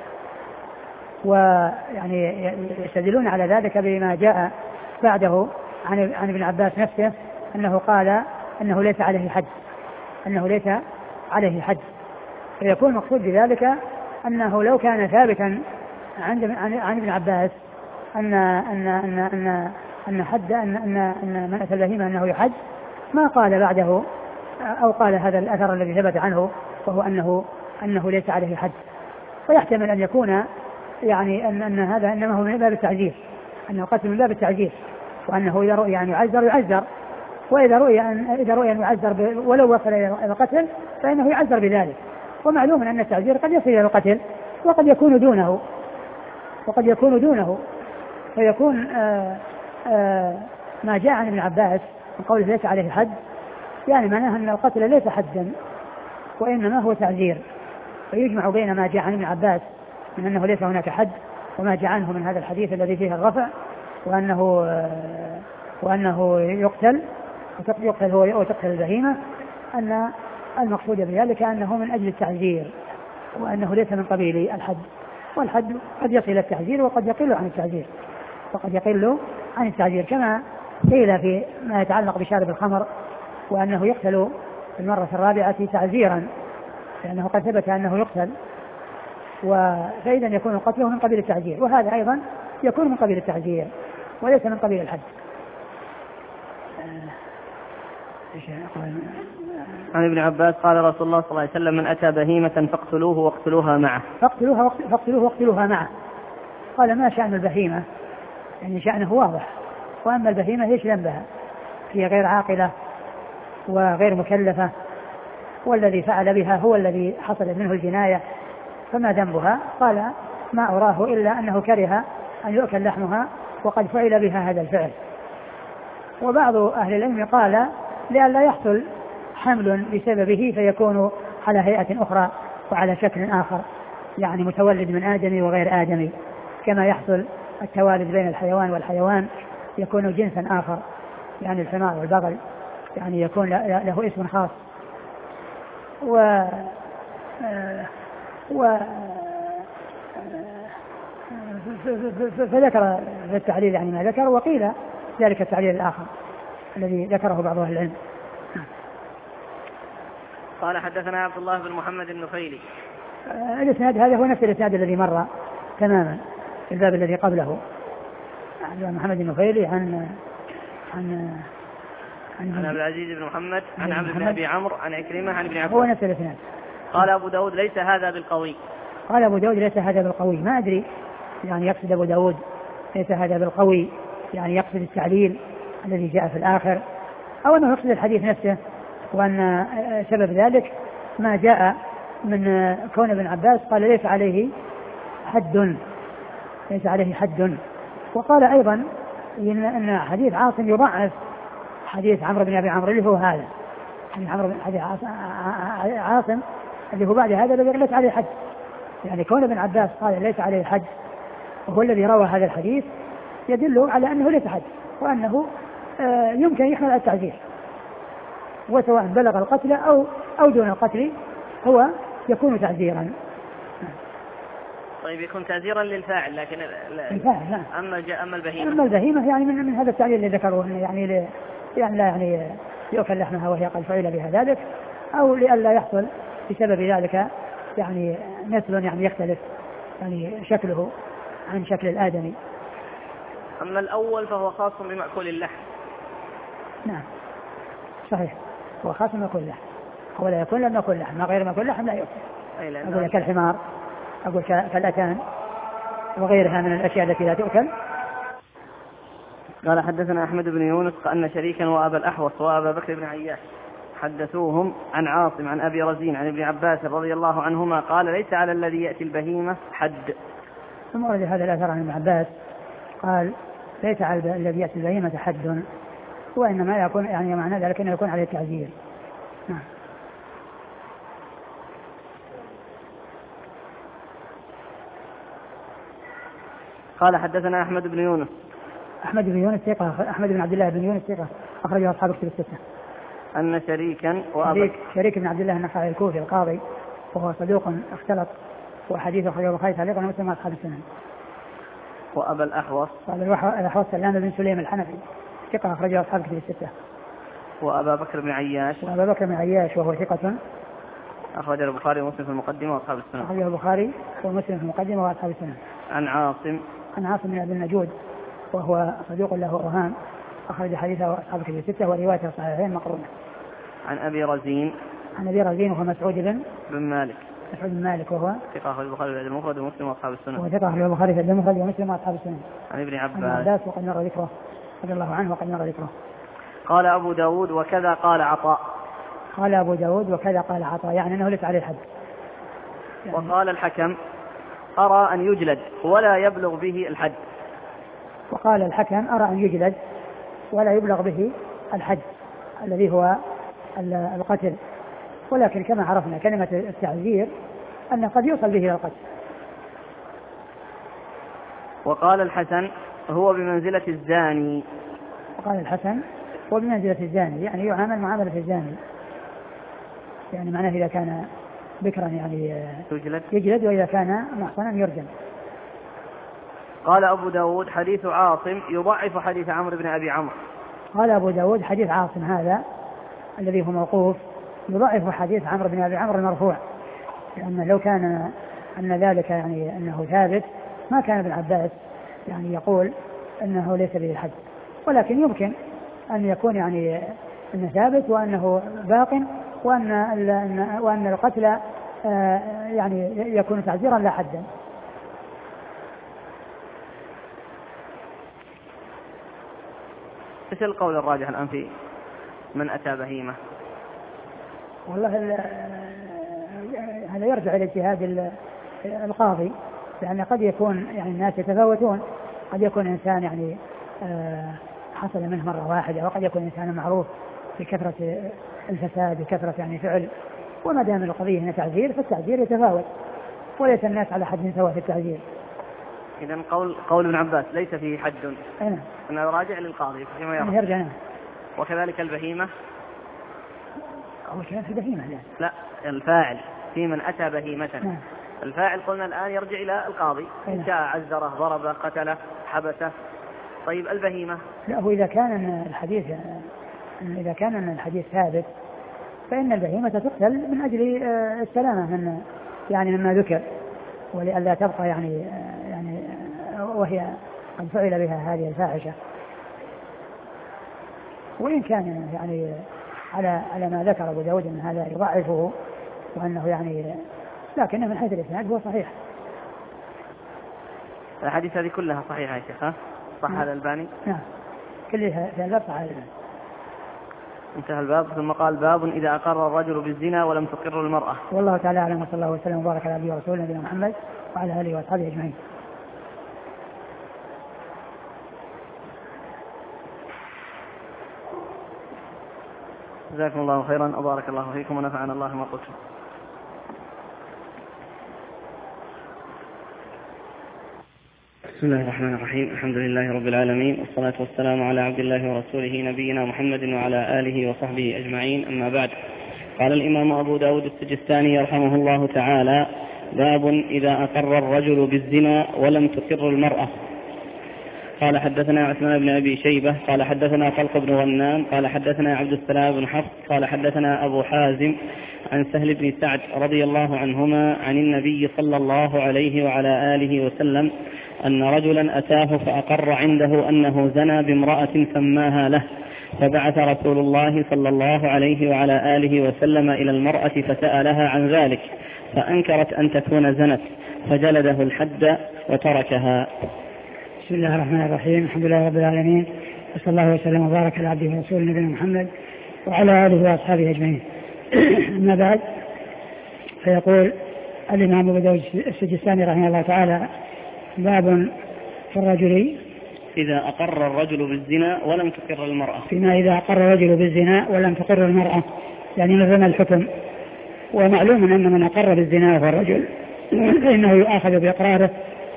ويعني يستدلون على ذلك بما جاء بعده عن عن ابن عباس نفسه أنه قال أنه ليس عليه حد، أنه ليس عليه حد، فيكون المقصود بذلك أنه لو كان ثابتا عند عن ابن عباس أن أن أن أن أن حد أن أن أن من أتى البهيمة أنه يحد، ما قال بعده أو قال هذا الأثر الذي ثبت عنه وهو أنه أنه ليس عليه حد. ويحتمل أن يكون يعني أن أن هذا إنما هو من باب التعزير، أنه قتل من باب التعزير، وأنه إذا رؤي أن يعزر يعزر، وإذا رؤي أن إذا رؤي أن يعزر ولو وصل إلى القتل فإنه يعزر بذلك. ومعلوم أن التعزير قد يصل إلى القتل وقد يكون دونه وقد يكون دونه فيكون آآ آآ ما جاء عن ابن عباس من قوله ليس عليه حد، يعني معناه أن القتل ليس حدا وإنما هو تعزير، فيجمع بين ما جاء عن ابن عباس من أنه ليس هناك حد وما جاء عنه من هذا الحديث الذي فيه الرفع وأنه وأنه يقتل يقتل هو وتقتل البهيمة، أن المقصود بذلك أنه من أجل التعزير، وأنه ليس من قبيل الحد، والحد قد يصل إلى التعزير وقد يقل عن التعزير، وقد يقل عن التعزير، كما قيل في ما يتعلق بشارب الخمر وأنه يقتل في المرة الرابعة تعزيرا، لأنه قد ثبت أنه يقتل، فإذا يكون قتله من قبيل التعزير، وهذا أيضا يكون من قبيل التعزير وليس من قبيل الحد. عن ابن عباس قال رسول الله صلى الله عليه وسلم: من أتى بهيمة فاقتلوه واقتلوها معه. فاقتلوها فاقتلوه واقتلوها معه. قال: ما شأن البهيمة؟ يعني شأنه واضح، وأما البهيمة ايش ذنبها؟ هي غير عاقلة وغير مكلفة، والذي فعل بها هو الذي حصلت منه الجناية، فما ذنبها؟ قال: ما أراه إلا أنه كره أن يؤكل لحمها وقد فعل بها هذا الفعل. وبعض أهل العلم قال: لئلا يحصل حمل بسببه فيكون على هيئة أخرى وعلى شكل آخر، يعني متولد من آدمي وغير آدمي، كما يحصل التوالد بين الحيوان والحيوان يكون جنسا آخر، يعني الحمار والبغل يعني يكون له اسم خاص. و و فذكر في التعليل يعني ما ذكر، وقيل ذلك التعليل الآخر الذي ذكره بعض أهل العلم. قال: حدثنا عبد الله بن محمد النفيلي. الاسناد هذا هو نفس الاسناد الذي مر تماما في الباب الذي قبله، عن محمد النفيلي عن عن عن عبد العزيز بن محمد عن عبد بن ابي عمرو عن عكرمة عن ابن عباس. هو نفس الاسناد. قال ابو داود: ليس هذا بالقوي. قال ابو داود: ليس هذا بالقوي. ما ادري يعني يقصد ابو داود ليس هذا بالقوي، يعني يقصد التعليل الذي جاء في الآخر، أو أنه يقصد الحديث نفسه، وأن سبب ذلك ما جاء من كون ابن عباس قال: ليس عليه حد، ليس عليه حد. وقال أيضا إن حديث عاصم يضعف حديث عمرو بن أبي عمرو اللي هو هذا، حديث عمرو بن حديث عاصم اللي هو بعد هذا الذي ليس عليه حد، يعني كون ابن عباس قال ليس عليه حد وهو الذي روى هذا الحديث يدل على أنه ليس حد، وأنه آه يمكن يحمل على التعزير، وسواء بلغ القتل أو أو دون القتل هو يكون تعزيرا. طيب يكون تعزيرا للفاعل، لكن الفاعل لا. أما جاء أما البهيمة أما البهيمة يعني من من هذا التعليل اللي ذكروه، يعني ل... يعني لا يعني يؤكل لحمها وهي قد فعل بها ذلك، أو لئلا يحصل بسبب ذلك يعني نسل يعني يختلف يعني شكله عن شكل الآدمي. أما الأول فهو خاص بمأكول اللحم. نعم صحيح، هو خاص بمأكول اللحم، هو لا يكون لم يأكل لحم، ما غير مأكول اللحم لا يؤكل. أقول كالحمار، أقول كالأتان وغيرها من الأشياء التي لا تؤكل. قال: حدثنا أحمد بن يونس أن شريكا وأبا الأحوص وأبا بكر بن عياش حدثوهم عن عاصم عن أبي رزين عن ابن عباس رضي الله عنهما قال: ليس على الذي يأتي البهيمة حد. ثم ورد هذا الأثر عن ابن عباس قال: ليس على الذي يأتي البهيمة حد، وإنما يكون يعني معنى ذلك أنه يكون عليه التعزير. نعم. قال: حدثنا أحمد بن يونس. أحمد بن يونس ثقة، أحمد بن عبد الله بن يونس ثقة أخرجه أصحاب كتب الستة. أن شريكا وأبا شريك, شريك بن عبد الله النخعي الكوفي القاضي، وهو صدوق اختلط، وحديث أخرجه البخاري تعليقا ومسلم أصحاب السنن. وأبا الأحوص قال الأحوص سلام بن سليم الحنفي ثقة أخرجه أصحاب كتب الستة. وأبا بكر بن عياش. وأبا بكر بن عياش وهو ثقة أخرجه البخاري ومسلم في المقدمة وأصحاب السنن. أخرجه البخاري ومسلم في المقدمة وأصحاب السنن. عن عاصم. عن عاصم بن عبد النجود وهو صدوق له أوهام، أخرج حديثه أصحاب كتب الستة وروايته صحيحين مقرونة. عن أبي رزين. عن أبي رزين وهو مسعود بن بن مالك. مسعود بن مالك وهو ثقة أخرج البخاري في المفرد ومسلم وأصحاب السنن. وثقة أخرج البخاري في المفرد ومسلم وأصحاب السنن. عن ابن عباس. عن عباس وقد مر ذكره رضي الله عنه وقد مر ذكره. قال أبو داود: وكذا قال عطاء. قال أبو داود: وكذا قال عطاء، يعني أنه ليس عليه حد. يعني وقال الحكم: أرى أن يجلد ولا يبلغ به الحد. وقال الحكم: أرى أن يجلد ولا يبلغ به الحد الذي هو القتل، ولكن كما عرفنا كلمة التعزير أن قد يوصل به إلى القتل. وقال الحسن: هو بمنزلة الزاني. وقال الحسن: هو بمنزلة الزاني، يعني يعامل معاملة الزاني. يعني معناه إذا كان بكرا يعني يجلد, يجلد وإذا كان محصنا يرجم. قال أبو داود حديث عاصم يضعف حديث عمرو بن أبي عمرو. قال أبو داود حديث عاصم هذا الذي هو موقوف يضعف حديث عمرو بن أبي عمرو المرفوع، لأن لو كان أن ذلك يعني أنه ثابت ما كان ابن عباس يعني يقول أنه ليس به الحد، ولكن يمكن أن يكون يعني أنه ثابت وأنه باق وأن وأن القتل يعني يكون تعزيرا لا حدا. ايش القول الراجح الآن في من أتى بهيمة؟ والله هذا يرجع إلى اجتهاد القاضي، لأن قد يكون يعني الناس يتفاوتون، قد يكون إنسان يعني حصل منه مرة واحدة، وقد يكون إنسان معروف بكثرة الفساد بكثرة يعني فعل، وما دام القضية هنا تعزير فالتعزير يتفاوت وليس الناس على حد سواء في التعزير. إذن قول قول ابن عباس ليس فيه حد، أنا أنه راجع للقاضي فيما يرى. يرجع. وكذلك البهيمة، أول كلام في البهيمة لا. لا الفاعل في من أتى بهيمة. نعم. الفاعل قلنا الآن يرجع إلى القاضي إن شاء عزره ضربه قتله حبسه. طيب البهيمة لا، هو إذا كان الحديث إذا كان الحديث ثابت فإن البهيمة تقتل من أجل السلامة من يعني مما ذكر، ولئلا تبقى يعني يعني وهي قد فعل بها هذه الفاحشة. وإن كان يعني على على ما ذكر أبو داود أن هذا يضعفه وأنه يعني، لكنه من حيث الإسناد هو صحيح. الحديث هذه كلها صحيحة يا شيخ؟ صح هذا الباني؟ نعم كلها في الباب صح هذا. انتهى الباب. ثم قال باب إذا أقر الرجل بالزنا ولم تقر المرأة. والله تعالى أعلم، وصلى الله وسلم وبارك على عبده ورسوله نبينا محمد وعلى آله وأصحابه أجمعين. جزاكم الله خيرا وبارك الله فيكم ونفعنا الله ما قلتم. بسم الله الرحمن الرحيم. الحمد لله رب العالمين، والصلاة والسلام على عبد الله ورسوله نبينا محمد وعلى آله وصحبه أجمعين، أما بعد. قال الإمام أبو داود السجستاني يرحمه الله تعالى: باب إذا أقر الرجل بالزنا ولم تقر المرأة. قال حدثنا عثمان بن أبي شيبة قال حدثنا طلق بن غنام قال حدثنا عبد السلام بن حفص قال حدثنا أبو حازم عن سهل بن سعد رضي الله عنهما عن النبي صلى الله عليه وعلى آله وسلم أن رجلا أتاه فأقر عنده أنه زنى بامرأة سماها له، فبعث رسول الله صلى الله عليه وعلى آله وسلم إلى المرأة فسألها عن ذلك فأنكرت أن تكون زنت فجلده الحد وتركها. بسم الله الرحمن الرحيم. الحمد لله رب العالمين، وصلى الله وسلم وبارك على عبده ورسوله نبينا محمد وعلى آله وأصحابه أجمعين. أما بعد، فيقول الإمام أبو داود السجستاني رحمه الله تعالى: باب في الرجل إذا أقر الرجل بالزنا ولم تقر المرأة. فيما إذا أقر الرجل بالزنا ولم تقر المرأة، يعني نظم الحكم. ومعلوم أن من أقر بالزنا هو الرجل فإنه يؤاخذ بإقراره،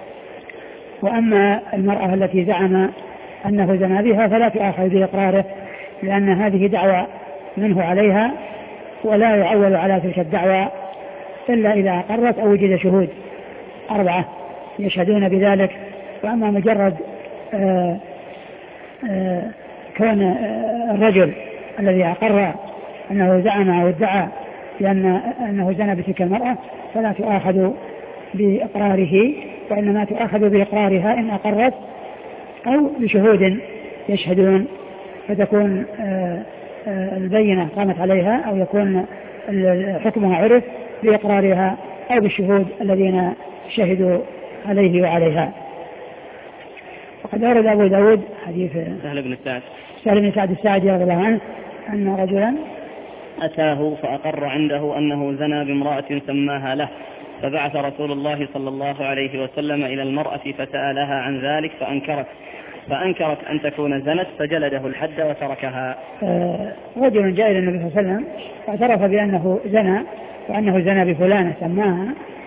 وأما المرأة التي زعم أنه زنى بها فلا تؤاخذ بإقراره، لأن هذه دعوة منه عليها ولا يعول على تلك الدعوة إلا إذا أقرت أو وجد شهود أربعة يشهدون بذلك. وأما مجرد آآ آآ كون الرجل الذي أقر أنه زعم أو ادعى لأن أنه زنى بتلك المرأة فلا تؤاخذ بإقراره، وإنما تؤاخذ بإقرارها إن أقرت أو بشهود يشهدون، فتكون البينة قامت عليها أو يكون حكمها عرف بإقرارها أو بالشهود الذين شهدوا عليه وعليها. وقد أورد أبو داود حديث سهل بن سعد سهل بن سعد الساعدي رضي الله عنه أن رجلا أتاه فأقر عنده أنه زنى بامرأة سماها له، فبعث رسول الله صلى الله عليه وسلم إلى المرأة فسألها عن ذلك فأنكرت فأنكرت أن تكون زنت فجلده الحد وتركها. آه رجل جاء إلى النبي صلى الله عليه وسلم واعترف بأنه زنى وأنه زنى بفلانة سماها،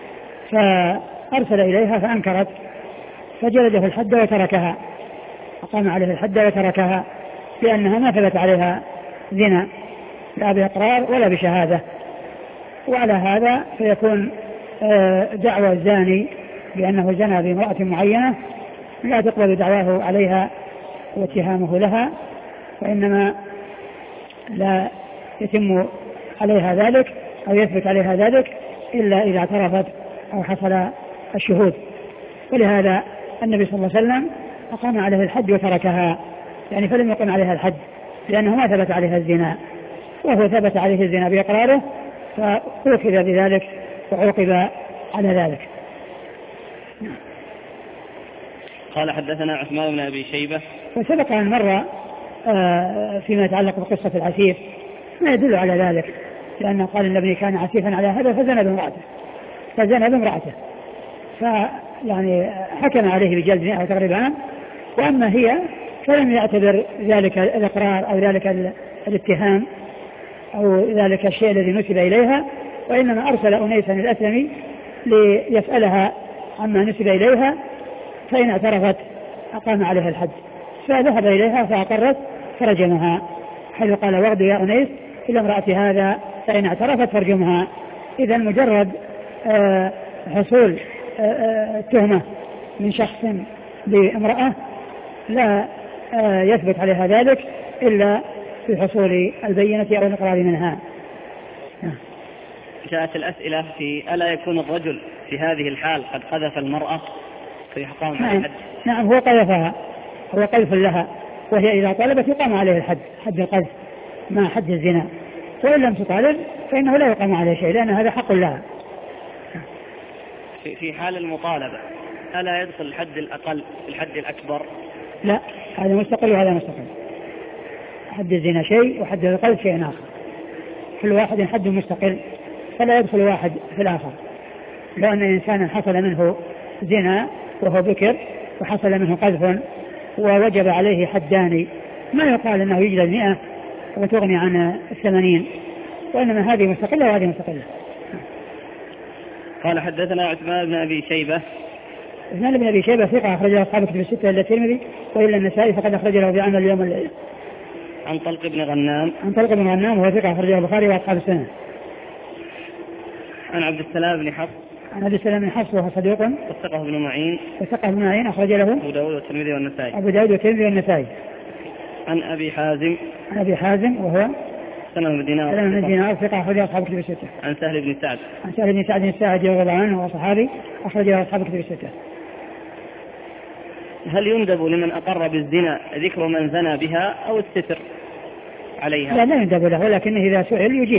فأرسل إليها فأنكرت فجلده الحد وتركها، أقام عليه الحد وتركها، لأنها ما ثبت عليها زنا لا بإقرار ولا بشهادة. وعلى هذا فيكون دعوى الزاني بأنه زنى بامرأة معينة لا تقبل دعواه عليها واتهامه لها، وإنما لا يتم عليها ذلك أو يثبت عليها ذلك إلا إذا اعترفت أو حصل الشهود. ولهذا النبي صلى الله عليه وسلم أقام عليه الحد وتركها، يعني فلم يقم عليها الحد لأنه ما ثبت عليها الزنا، وهو ثبت عليه الزنا بإقراره فأخذ بذلك وعوقب على ذلك. قال حدثنا عثمان بن أبي شيبة. وسبق أن مر فيما يتعلق بقصة العسيف ما يدل على ذلك، لأنه قال النبي كان عسيفا على هذا فزنى بامرأته فزنى بامرأته فيعني حكم عليه بجلد مئة تقريبا، وأما هي فلم يعتبر ذلك الإقرار أو ذلك الاتهام أو ذلك الشيء الذي نسب إليها، وإنما أرسل أنيسا الأسلمي ليسألها عما نسب إليها، فإن اعترفت أقام عليها الحد، فذهب إليها فأقرت فرجمها، حيث قال واغد يا أنيس إلى امرأة هذا فإن اعترفت فرجمها. إذا مجرد حصول التهمة من شخص بامرأة لا يثبت عليها ذلك إلا في حصول البينة أو الإقرار منها. جاءت الأسئلة في ألا يكون الرجل في هذه الحال قد قذف المرأة فيقام عليه الحد؟ نعم، هو قذفها، هو قذف لها، وهي إذا طلبت يقام عليه الحد، حد القذف مع حد الزنا، وإن لم تطالب فإنه لا يقام عليه شيء لأن هذا حق لها. في حال المطالبة ألا يدخل الحد الأقل الحد الأكبر؟ لا، هذا مستقل وهذا مستقل، حد الزنا شيء وحد القذف شيء آخر، كل واحد حد مستقل فلا يدخل واحد في الآخر. لو أن إنسانا حصل منه زنا وهو بكر وحصل منه قذف ووجب عليه حدان ما يقال أنه يجلد مئة وتغني عن الثمانين، وإنما هذه مستقلة وهذه مستقلة. قال حدثنا عثمان بن أبي شيبة. عثمان بن أبي شيبة ثقة أخرجه أصحاب كتب الستة إلا الترمذي وإلا النسائي فقد أخرج له بعمل اليوم والليلة. عن طلق بن غنام. عن طلق بن غنام وهو ثقة أخرجه البخاري وأصحاب السنة. عن عبد السلام بن حفص. عن عبد السلام بن حفص وهو صدوق. وثقه ابن معين. وثقه ابن معين أخرج له أبو داود والترمذي والنسائي. أبو داود والترمذي والنسائي. عن أبي حازم. عن أبي حازم وهو سلمة بن دينار. سلمة بن دينار ثقة أخرجه أصحاب كتب الستة. عن سهل بن سعد. عن سهل بن سعد الساعدي رضي الله عنه وهو صحابي أخرجه أصحاب كتب الستة. هل يندب لمن أقر بالزنا ذكر من زنى بها أو الستر عليها؟ لا لا يندب له، ولكنه إذا سئل يجيب.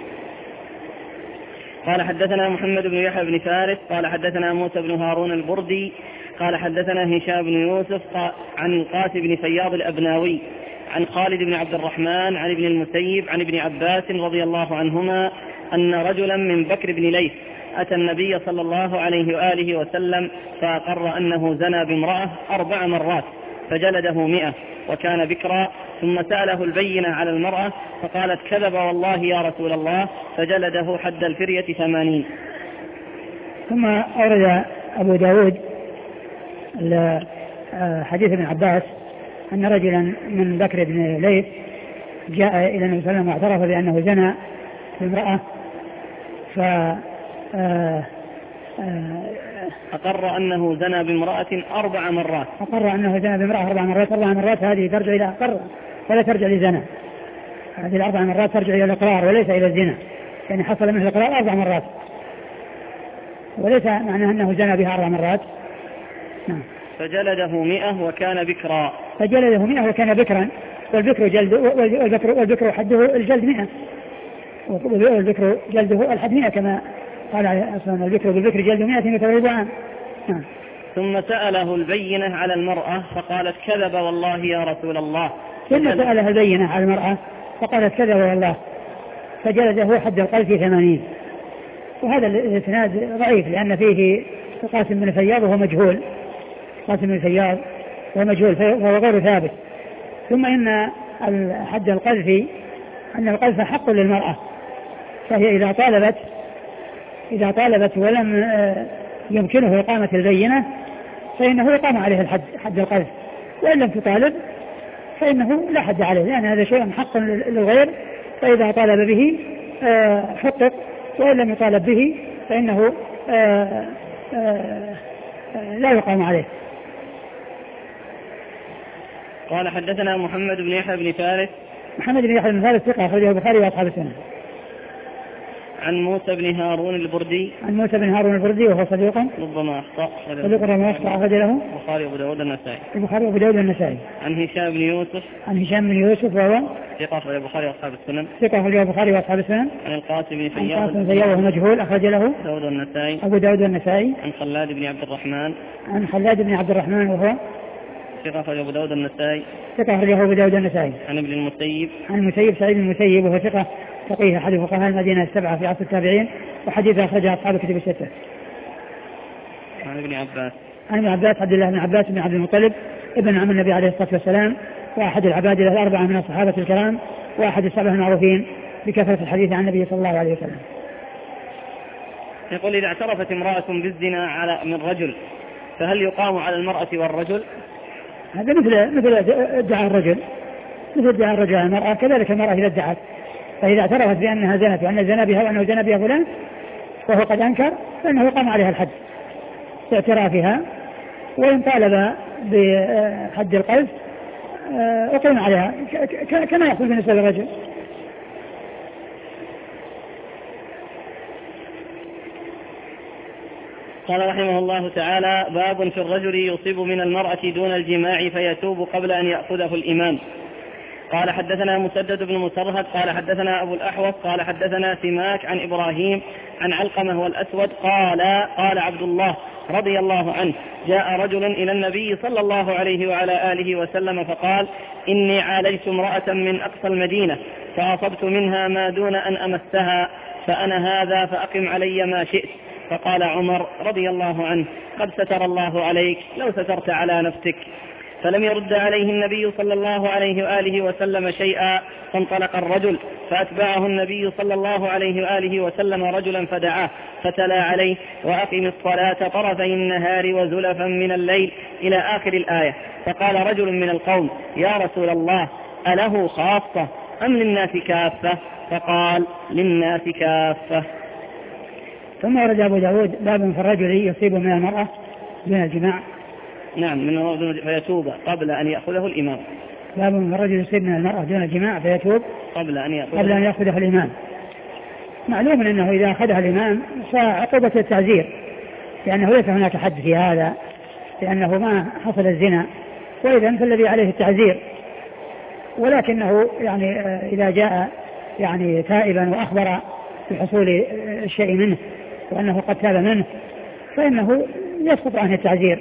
قال حدثنا محمد بن يحيى بن فارس قال حدثنا موسى بن هارون البردي قال حدثنا هشام بن يوسف عن القاسم بن فياض الأبناوي عن خالد بن عبد الرحمن عن ابن المسيب عن ابن عباس رضي الله عنهما أن رجلا من بكر بن ليث أتى النبي صلى الله عليه وآله وسلم فأقر أنه زنى بامرأة أربع مرات فجلده مئة وكان بكرا، ثم سأله البينة على المرأة فقالت كذب والله يا رسول الله فجلده حد الفرية ثمانين. ثم أورد أبو داود حديث ابن عباس أن رجلا من بكر بن ليث جاء إلى النبي صلى الله عليه وسلم واعترف بأنه زنى بامرأة ف أقر أنه زنى بامرأة أربع مرات. أقر أنه زنى بامرأة أربع مرات. أربع مرات هذه ترجع إلى أقر ولا ترجع لزنا، هذه الأربع مرات ترجع إلى الإقرار وليس إلى الزنا، يعني حصل منه الإقرار أربع مرات وليس معناه أنه زنى بها أربع مرات. نعم. فجلده مئة وكان بكرا. فجلده مئة وكان بكرا، والبكر جلد والبكر والبكر حده الجلد مئة، والبكر جلده الحد مئة كما قال أصلا البكر بالبكر جلده مئة وثلاثين عام. نعم. ثم سأله البينة على المرأة فقالت كذب والله يا رسول الله. ثم سألها البينة على المرأة فقالت كذب والله فجلده حد القذف ثمانين. وهذا الإسناد ضعيف لأن فيه قاسم بن فياض وهو مجهول، قاسم بن فياض وهو مجهول فهو غير ثابت. ثم إن حد القذف أن القذف حق للمرأة، فهي إذا طالبت إذا طالبت ولم يمكنه إقامة البينة فإنه يقام عليه الحد حد القذف، وإن لم تطالب فإنه لا حد عليه، لأن هذا شيء حق للغير، فإذا طالب به حقق وإن لم يطالب به فإنه آآ آآ لا يقام عليه. قال حدثنا محمد بن يحيى بن فارس. محمد بن يحيى بن فارس ثقة أخرجه البخاري وأصحاب السنن. عن موسى بن هارون البردي. عن موسى بن هارون البردي وهو صديق ربما أخطأ. صديق ربما أخطأ أخرج له البخاري وأبو داود النسائي. البخاري وأبو داود النسائي. عن هشام بن يوسف. عن هشام بن يوسف وهو ثقة أخرج البخاري وأصحاب السنن. ثقة أخرج البخاري وأصحاب السنن. عن القاسم بن فياض. عن القاسم فياض وهو مجهول أخرج له داود النسائي. أبو داود النسائي. عن خلاد بن عبد الرحمن. عن خلاد بن عبد الرحمن وهو ثقة أخرج أبو داود النسائي. ثقة أخرجه أبو داود النسائي. عن ابن المسيب. عن المسيب سعيد بن المسيب وهو ثقة فقيه أحد فقهاء المدينة السبعة في عصر التابعين وحديث أخرجه أصحاب الكتب الستة. عن ابن عباس. عن ابن عباس عبد الله بن عباس بن عبد المطلب ابن عم النبي عليه الصلاة والسلام وأحد العبادلة الأربعة من الصحابة الكرام وأحد السبعة المعروفين بكثرة الحديث عن النبي صلى الله عليه وسلم. يقول إذا اعترفت امرأة بالزنا على من رجل فهل يقام على المرأة والرجل؟ هذا مثل مثل ادعاء الرجل مثل ادعاء الرجل على المرأة كذلك المرأة إذا ادعت فإذا اعترفت بأنها زنت وأن زنا بها وأنه زنا بها فلان وهو قد أنكر فإنه يقام عليها الحد باعترافها وإن طالب بحد القذف أقيم عليها كما يحصل بالنسبة للرجل. قال رحمه الله تعالى باب في الرجل يصيب من المرأة دون الجماع فيتوب قبل أن يأخذه الإمام. قال حدثنا مسدد بن مسرهد قال حدثنا أبو الأحوص قال حدثنا سماك عن إبراهيم عن علقمة والأسود قال قال عبد الله رضي الله عنه جاء رجل إلى النبي صلى الله عليه وعلى آله وسلم فقال إني عالجت امرأة من أقصى المدينة فأصبت منها ما دون أن أمسها فأنا هذا فأقم علي ما شئت. فقال عمر رضي الله عنه قد ستر الله عليك لو سترت على نفسك. فلم يرد عليه النبي صلى الله عليه وآله وسلم شيئا فانطلق الرجل فأتبعه النبي صلى الله عليه وآله وسلم رجلا فدعاه فتلا عليه وأقم الصلاة طرفي النهار وزلفا من الليل إلى آخر الآية. فقال رجل من القوم يا رسول الله أله خاصة أم للناس كافة؟ فقال للناس كافة. ثم ورد أبو داود باب في الرجل يصيب من المرأة دون الجماع. نعم من فيتوب قبل أن يأخذه الإمام. باب في الرجل يصيب من المرأة دون الجماع فيتوب قبل أن يأخذه, قبل أن يأخذه الإمام. معلوم أنه إذا أخذها الإمام فعقوبة التعزير لأنه ليس هناك حد في هذا لأنه ما حصل الزنا وإذا فالذي عليه التعزير ولكنه يعني إذا جاء يعني تائبا وأخبر بحصول الشيء منه وأنه قد تاب منه فإنه يسقط عنه التعزير.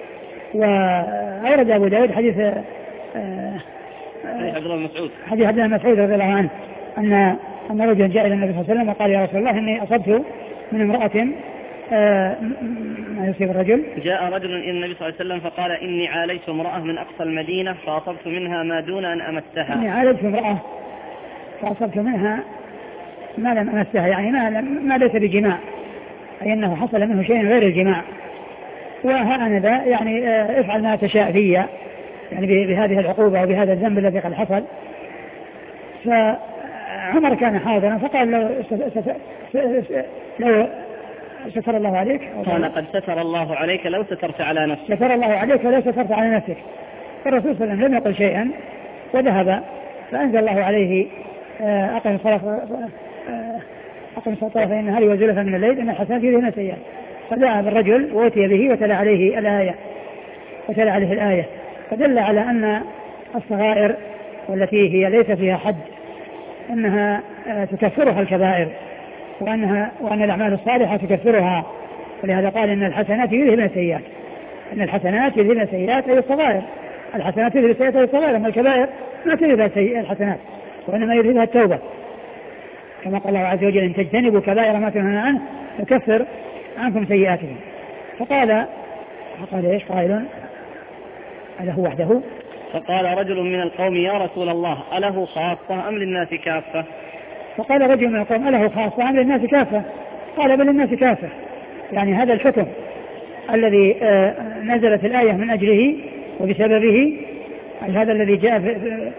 وأورد أبو داود حديث حديث عبد الله بن مسعود حديث عبد الله بن مسعود رضي الله عنه أن أن رجلا جاء إلى النبي صلى الله عليه وسلم وقال يا رسول الله إني أصبت من امرأة ما يصيب الرجل. جاء رجل إلى النبي صلى الله عليه وسلم فقال إني عالجت امرأة من أقصى المدينة فأصبت منها ما دون أن أمسها. إني عالجت امرأة فأصبت منها ما لم أمسها يعني ما, ما ليس بجماع أي أنه حصل منه شيء غير الجماع وها أنا ذا يعني افعل ما تشاء فيا يعني بهذه العقوبة وبهذا الذنب الذي قد حصل. فعمر كان حاضرا فقال لو لو ستر الله عليك قال قد ستر الله عليك لو سترت على نفسك. ستر الله عليك ولو سترت على نفسك. فالرسول صلى الله عليه وسلم لم يقل شيئا وذهب فأنزل الله عليه أقم الصلاة أقم الصلاة طرفي النهار وزلفا من الليل إن الحسنات يذهبن السيئات. فدعا بالرجل وأتي به وتلا عليه الآية وتلا عليه الآية فدل على أن الصغائر والتي هي ليس فيها حد أنها تكفرها الكبائر وأنها وأن الأعمال الصالحة تكفرها. ولهذا قال إن الحسنات يذهبن السيئات إن الحسنات يذهبن السيئات أي الصغائر. الحسنات يذهبن السيئات أي الصغائر أما الكبائر ما تذهبها الحسنات وإنما يذهبها التوبة كما قال الله عز وجل إن تجتنبوا كبائر ما تنهون عنه يكفر عنكم سيئاتهم. فقال فقال إيش قائل أله وحده. فقال رجل من القوم يا رسول الله أله خاصة أم للناس كافة؟ فقال رجل من القوم أله خاصة أم للناس كافة؟ قال بل للناس كافة يعني هذا الحكم الذي نزلت الآية من أجله وبسببه هذا الذي جاء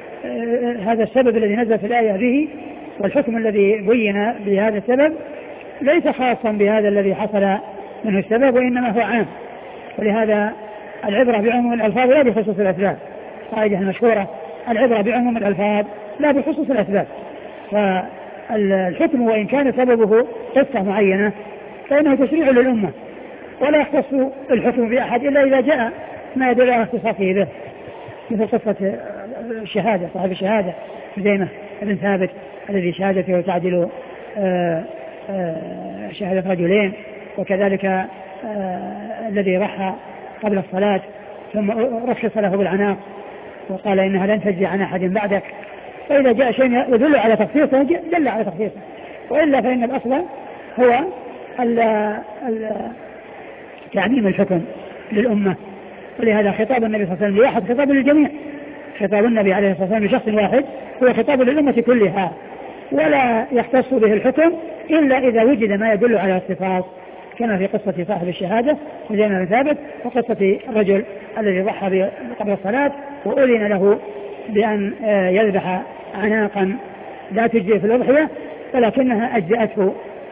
هذا السبب الذي نزلت الآية به والحكم الذي بين بهذا السبب ليس خاصا بهذا الذي حصل منه السبب وإنما هو عام. ولهذا العبرة بعموم الألفاظ لا بخصوص الأسباب، قاعدة المشهورة العبرة بعموم الألفاظ لا بخصوص الأسباب. فالحكم وإن كان سببه قصة معينة فإنه تشريع للأمة، ولا يختص الحكم بأحد إلا إذا جاء ما يدل على اختصاصه به، مثل قصة الشهادة، صاحب الشهادة خزيمة بن ثابت الذي شهادته تعدل شهادة رجلين، وكذلك الذي رحى قبل الصلاة ثم رخص له بالعناق وقال إنها لن تجزي عن أحد بعدك. فإذا جاء شيء يدل على تخصيصه دل على تخصيصه، وإلا فإن الأصل هو تعميم الحكم للأمة. ولهذا خطاب النبي صلى الله عليه وسلم لواحد خطاب للجميع، خطاب النبي عليه الصلاة والسلام لشخص واحد هو خطاب للأمة كلها، ولا يختص به الحكم إلا إذا وجد ما يدل على اختصاص، كما في قصة صاحب الشهادة خزيمة بن ثابت، وقصة الرجل الذي ضحى قبل الصلاة وأذن له بأن يذبح عناقا لا تجزي في الأضحية ولكنها أجزأته.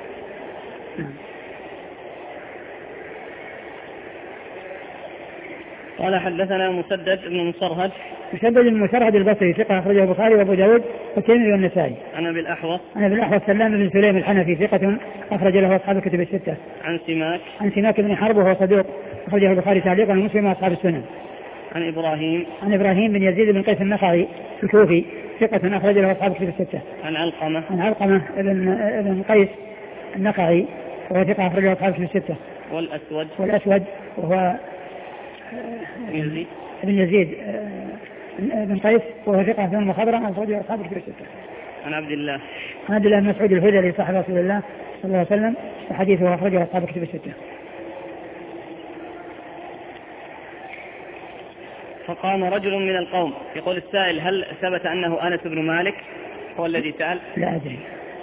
قال حدثنا مسدد بن مصرهد مسدد بن مصرهد البصري ثقة أخرجه البخاري وأبو داود والترمذي والنسائي. عن أبي الأحوص عن أبي الأحوص سلام بن سليم الحنفي ثقة أخرج له أصحاب الكتب الستة. عن سماك عن سماك بن حرب وهو صدوق أخرجه البخاري تعليقا ومسلم وأصحاب السنن. عن إبراهيم عن إبراهيم بن يزيد بن قيس النخعي الكوفي ثقة أخرج له أصحاب الكتب الستة. عن علقمة عن علقمة ابن ابن قيس النخعي وهو ثقة أخرج له أصحاب الكتب الستة. والأسود والأسود وهو يزيد ابن يزيد بن قيس وهو ثقة ثم مخضرا أخرج له أصحاب الكتب الستة. عن عبد الله عن عبد الله بن مسعود الهذلي صاحب رسول الله صلى الله عليه وسلم وحديثه أخرجه أصحاب الكتب الستة. فقام رجل من القوم يقول السائل هل ثبت أنه أنس بن مالك هو الذي سأل؟ لا أدري.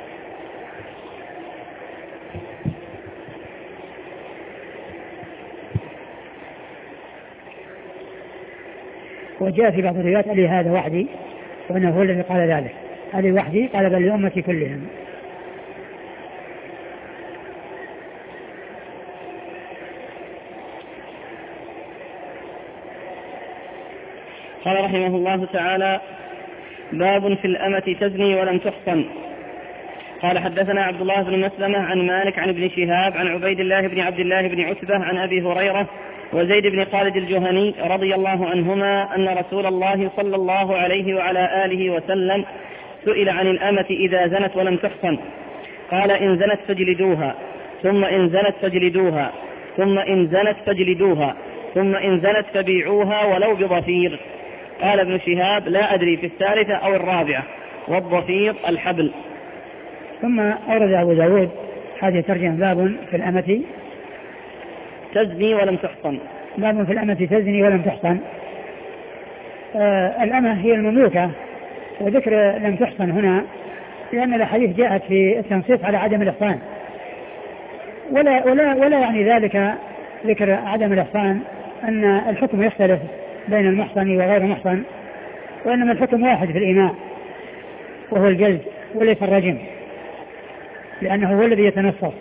وجاء في بعض الروايات ألي هذا وحدي وأنه هو الذي قال ذلك، ألي وحدي قال بل لأمتي كلهم. قال رحمه الله تعالى باب في الأمة تزني ولم تحصن. قال حدثنا عبد الله بن مسلمة عن مالك عن ابن شهاب عن عبيد الله بن عبد الله بن عتبة عن أبي هريرة وزيد بن خالد الجهني رضي الله عنهما أن رسول الله صلى الله عليه وعلى آله وسلم سئل عن الأمة إذا زنت ولم تحصن قال إن زنت فاجلدوها ثم إن زنت فاجلدوها ثم إن زنت فاجلدوها ثم إن زنت فبيعوها ولو بضفير. قال ابن شهاب لا أدري في الثالثة أو الرابعة والضفير الحبل. ثم أورد أبو داود هذه ترجمة باب في الأمة تزني ولم تحصن. باب في الأمة تزني ولم تحصن. آه الأمة هي المملوكة، وذكر لم تحصن هنا لأن الحديث جاءت في التنصيص على عدم الإحصان، ولا, ولا, ولا يعني ذلك ذكر عدم الإحصان أن الحكم يختلف بين المحصن وغير المحصن، وإنما الحكم واحد في الإيماء وهو الجلد وليس الرجم، لأنه هو الذي يتنصص.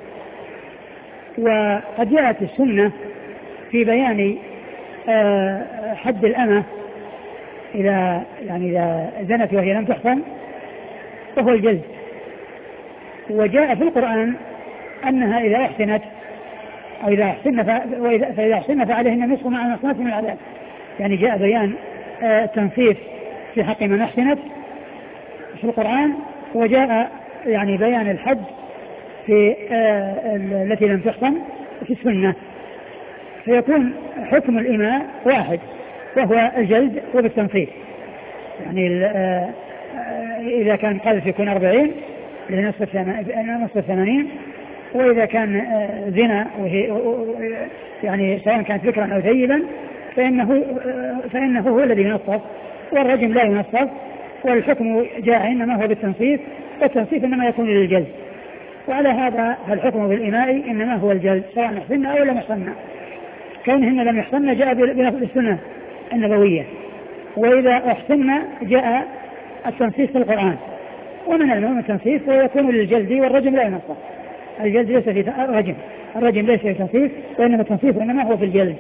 وقد جاءت السنة في بيان حد الأمة إذا يعني إذا زنت وهي لم تحصن وهو الجلد، وجاء في القرآن أنها إذا أحسنت أو إذا أحسن فإذا أحسن فعليهن نصف مع المحصنات من العذاب، يعني جاء بيان التنصيف في حق من أحسنت في القرآن، وجاء يعني بيان الحد في التي لم تحصن في السنة، فيكون حكم الإماء واحد وهو الجلد وبالتنصيف. يعني إذا كان قذف يكون أربعين لنصف الثمانين، وإذا كان زنا وهي يعني سواء كانت ذكرا أو ثيبا فإنه, فإنه هو الذي ينصف، والرجم لا ينصف، والحكم جاء إنما هو بالتنصيف، والتنصيف إنما يكون للجلد. وعلى هذا الحكم بالإماء إنما هو الجلد سواء أحسن أو لم يحصن، كونهن لم يحصن جاء بنفس السنة النبوية، وإذا أحسن جاء التنصيف في القرآن، ومن المهم التنصيف ويكون للجلد والرجم لا ينصف. الجلد ليس في الرجم، الرجم ليس في تنصيف، وإنما التنصيف إنما هو في الجلد.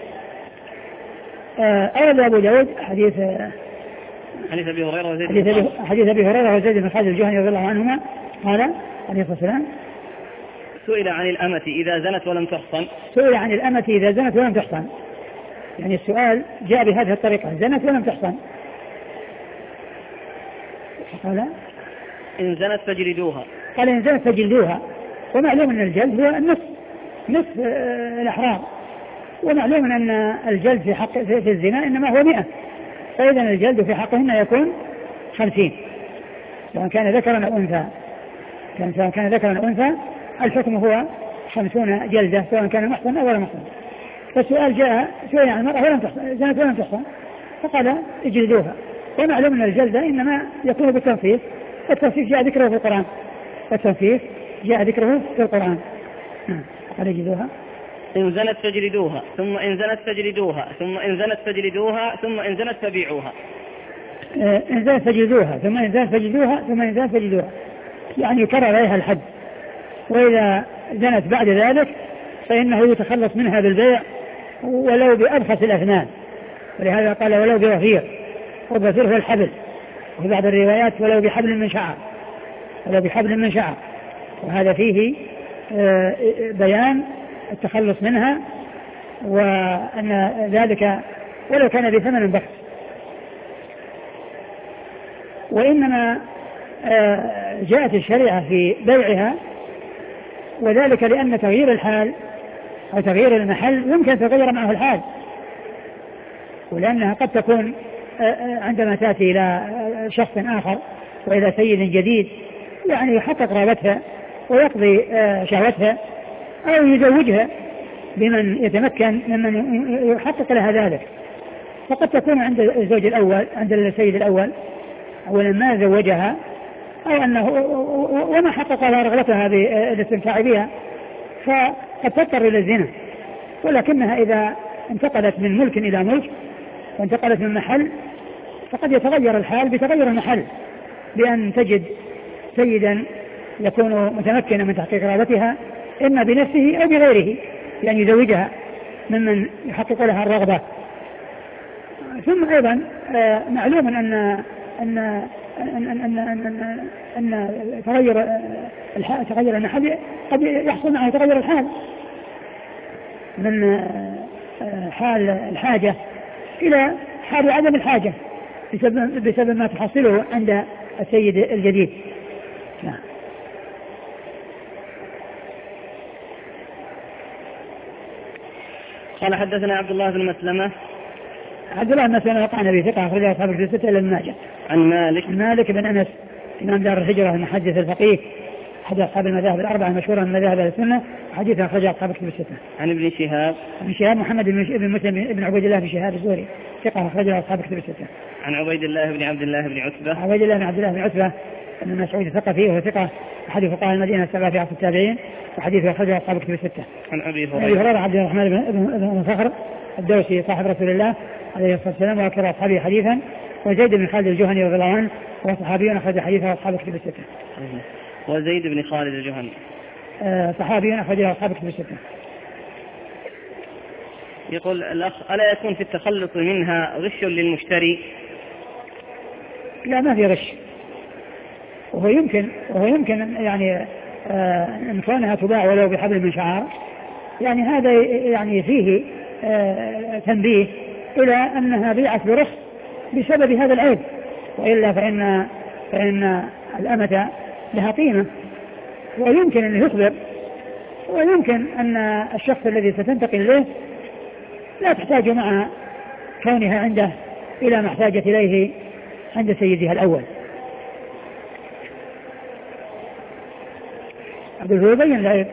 أورد أبو داود حديث حديث أبي هريرة وزيد حديث, حديث أبي هريرة وزيد بن خالد الجهني رضي الله عنهما قال عليه الصلاة والسلام: سئل عن الأمة إذا زنت ولم تحصن. سئل عن الأمة إذا زنت ولم تحصن، يعني السؤال جاء بهذه الطريقة: زنت ولم تحصن. قال: إن زنت فجلدوها. قال: إن زنت فجلدوها. ومعلوم أن الجلد هو النصف، نصف الأحرار، ومعلوم أن الجلد في حق في الزنا إنما هو مئة، فإذا الجلد في حقهن يكون خمسين، سواء كان ذكرا أو أنثى. كان سواء كان ذكرا أو أنثى الحكم هو خمسون جلدة، سواء كان محصن أو غير محصن. فالسؤال جاء سئل عن المرأة ولم تحصن، زنت ولم تحصن، فقال: اجلدوها. ومعلوم أن الجلد إنما يكون بالتنصيف، والتنصيف جاء ذكره في القرآن، والتنصيف جاء ذكره في القرآن. قال: اجلدوها. إن زنت فجلدوها، ثم إن زنت فجلدوها، ثم إن زنت فجلدوها، ثم إن زنت فبيعوها. إن زنت فجلدوها، ثم إن زنت فجلدوها، ثم إن زنت فجلدوها، يعني يكرر عليها الحد. وإذا زنت بعد ذلك فإنه يتخلص منها بالبيع ولو بأبخس الأثمان، ولهذا قال: ولو بوفير، وبوفير هو الحبل، وفي بعض الروايات ولو بحبل من شعر، ولو بحبل من شعر. وهذا فيه بيان التخلص منها، وأن ذلك ولو كان بثمن بخس. وإنما جاءت الشريعة في بيعها، وذلك لأن تغيير الحال أو تغيير المحل يمكن تغير معه الحال، ولأنها قد تكون عندما تأتي إلى شخص آخر وإلى سيد جديد يعني يحقق رغبتها ويقضي شهوتها أو يزوجها بمن يتمكن ممن يحقق لها ذلك، فقد تكون عند الزوج الأول، عند السيد الأول أولا ما زوجها أو أنه وما حقق لها رغبتها بالاستمتاع بها، فقد تضطر إلى الزنا. ولكنها إذا انتقلت من ملك إلى ملك وانتقلت من محل فقد يتغير الحال بتغير المحل، بأن تجد سيدا يكون متمكنا من تحقيق رغبتها إما بنفسه أو بغيره، يعني يزوجها ممن يحقق لها الرغبة. ثم أيضا معلوم أن أن أن أن أن أن تغير الحال تغير المحل قد يحصل معه تغير الحال من حال الحاجة إلى حال عدم الحاجة بسبب بسبب ما تحصله عند السيد الجديد. نعم. قال: حدثنا عبد الله بن مسلمة. عبد الله بن مسلمة وقعنا به ثقة أخرجه أصحاب الكتب الستة إلا ابن ماجه. عن مالك مالك بن أنس إمام دار الهجرة المحدث الفقيه أحد أصحاب المذاهب الأربعة المشهورة من مذاهب أهل السنة، حديث أخرجه أصحاب الكتب الستة. عن ابن شهاب. ابن شهاب محمد بن مسلم بن عبيد الله بن شهاب الزهري ثقة أخرجه أصحاب الكتب الستة. عن عبيد الله بن عبد الله بن عتبة. عبيد الله بن عبد الله بن عتبة بن مسعود ثقة فيه وهو ثقة أحد فقهاء المدينة السبعة في عصر التابعين، وحديث أخرجه أصحاب الكتب الستة. عن أبي هريرة عبد الرحمن بن صخر الدوسي صاحب رسول الله عليه الصلاة والسلام وأكثر أصحابه حديثا، وزيد بن خالد الجهني رضي الله عنه وهو صحابي أخرج حديثه أصحاب الكتب الستة. وزيد بن خالد الجهني أه صحابي أخرج أصحاب الكتب الستة. يقول الأخ: ألا يكون في التخلص منها غش للمشتري؟ لا، ما في غش، وهو يمكن وهو يمكن يعني آه ان كونها تباع ولو بحبل من شعر، يعني هذا يعني فيه آه تنبيه إلى أنها بيعت برخص بسبب هذا العيب، وإلا فإن فإن الأمة لها قيمة، ويمكن أن يخبر، ويمكن أن الشخص الذي ستنتقل إليه لا تحتاج مع كونها عنده إلى ما احتاجت إليه عند سيدها الأول. أقول هو يبين العيب.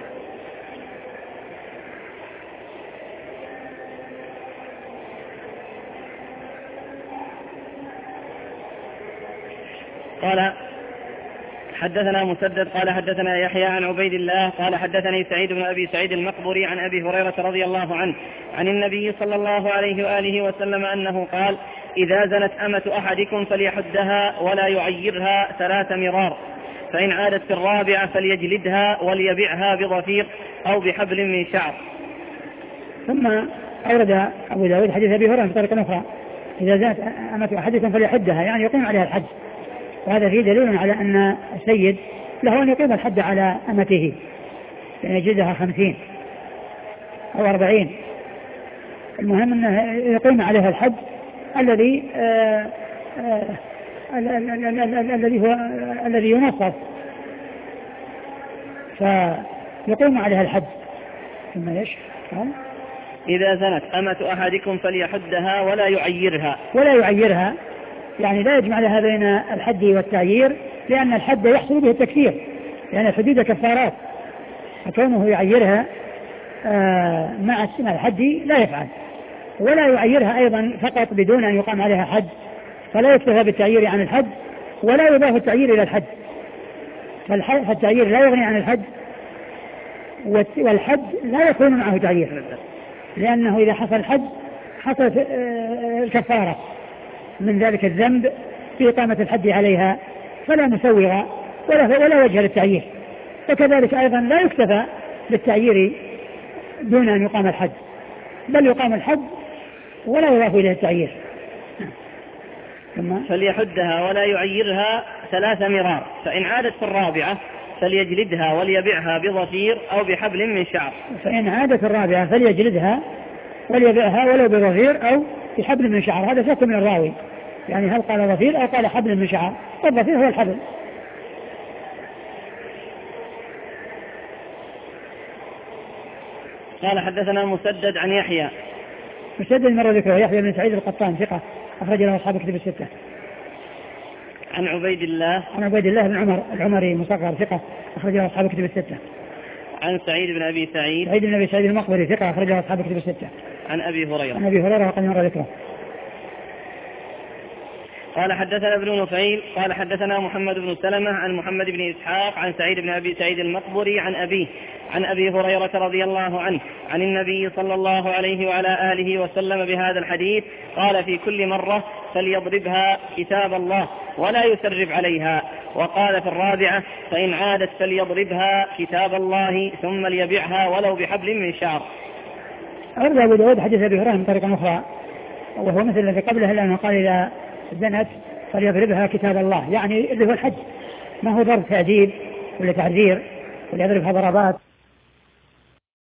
قال: حدثنا مسدد قال حدثنا يحيى عن عبيد الله قال حدثني سعيد بن أبي سعيد المقبري عن أبي هريرة رضي الله عنه عن النبي صلى الله عليه وآله وسلم أنه قال: إذا زنت أمة أحدكم فليحدها ولا يعيرها ثلاث مرار، فإن عادت في الرابعة فليجلدها وليبعها بضفير أو بحبل من شعر. ثم أورد أبو داود حديث أبي هريرة بطريقة أخرى: إذا زانت أمة أحدكم فليحدها، يعني يقيم عليها الحد. وهذا فيه دليل على أن السيد له أن يقيم الحد على أمته، يعني يجلدها خمسين أو أربعين، المهم أنه يقيم عليها الحد الذي آه آه الذي هو الذي ينصف، فيقيم عليها الحد. ثم ايش؟ إذا زنت أمة أحدكم فليحدها ولا يعيرها. ولا يعيرها يعني لا يجمع لها بين الحد والتعيير، لأن الحد يحصل به التكفير، لأن الحدود كفارات، فكونه يعيرها آه مع الحد لا يفعل. ولا يعيرها أيضا فقط بدون أن يقام عليها حد، فلا يكتفى بالتعيير عن الحد ولا يضاف التعيير إلى الحد، فالتعيير لا يغني عن الحد، والحد لا يكون معه تعيير، لأنه إذا حصل الحد حصلت الكفارة من ذلك الذنب في إقامة الحد عليها، فلا مسوغ ولا, ولا وجه للتعيير. فكذلك أيضا لا يكتفى بالتعيير دون أن يقام الحد، بل يقام الحد ولا يضاف إليه التعيير. فليحدها ولا يعيرها ثلاث مرار، فإن عادت في الرابعة فليجلدها وليبعها بضفير أو بحبل من شعر. فإن عادت الرابعة فليجلدها وليبعها ولو بضفير أو بحبل من شعر. هذا شك من الراوي، يعني هل قال ضفير أو قال حبل من شعر؟ والضفير هو الحبل. قال حدثنا مسدد عن يحيى. مسدد مرة ذكره يحيى بن سعيد القطان ثقة أخرج له أصحاب كتب الستة. عن عبيد الله عن عبيد الله بن عمر العمري مصغر ثقة أخرج له أصحاب كتب الستة. عن سعيد بن أبي سعيد سعيد بن أبي سعيد المقبري ثقة أخرج له أصحاب كتب الستة. عن أبي هريرة عن أبي هريرة وقد مر ذكره. قال حدثنا ابن نفيل قال حدثنا محمد بن سلمة عن محمد بن إسحاق عن سعيد بن أبي سعيد المقبري عن أبيه عن أبي هريرة رضي الله عنه عن النبي صلى الله عليه وعلى آله وسلم بهذا الحديث قال: في كل مرة فليضربها كتاب الله ولا يسرب عليها. وقال في الرابعة: فإن عادت فليضربها كتاب الله ثم ليبعها ولو بحبل من شعر. أرد أبو داود حديث أبي هريرة من طريقة أخرى وهو مثل الذي قبله، لأنه قال: إذا زنت فليضربها كتاب الله، يعني اللي هو الحج، ما هو ضرب تأديب ولا تعذير ولا يضربها ضربات.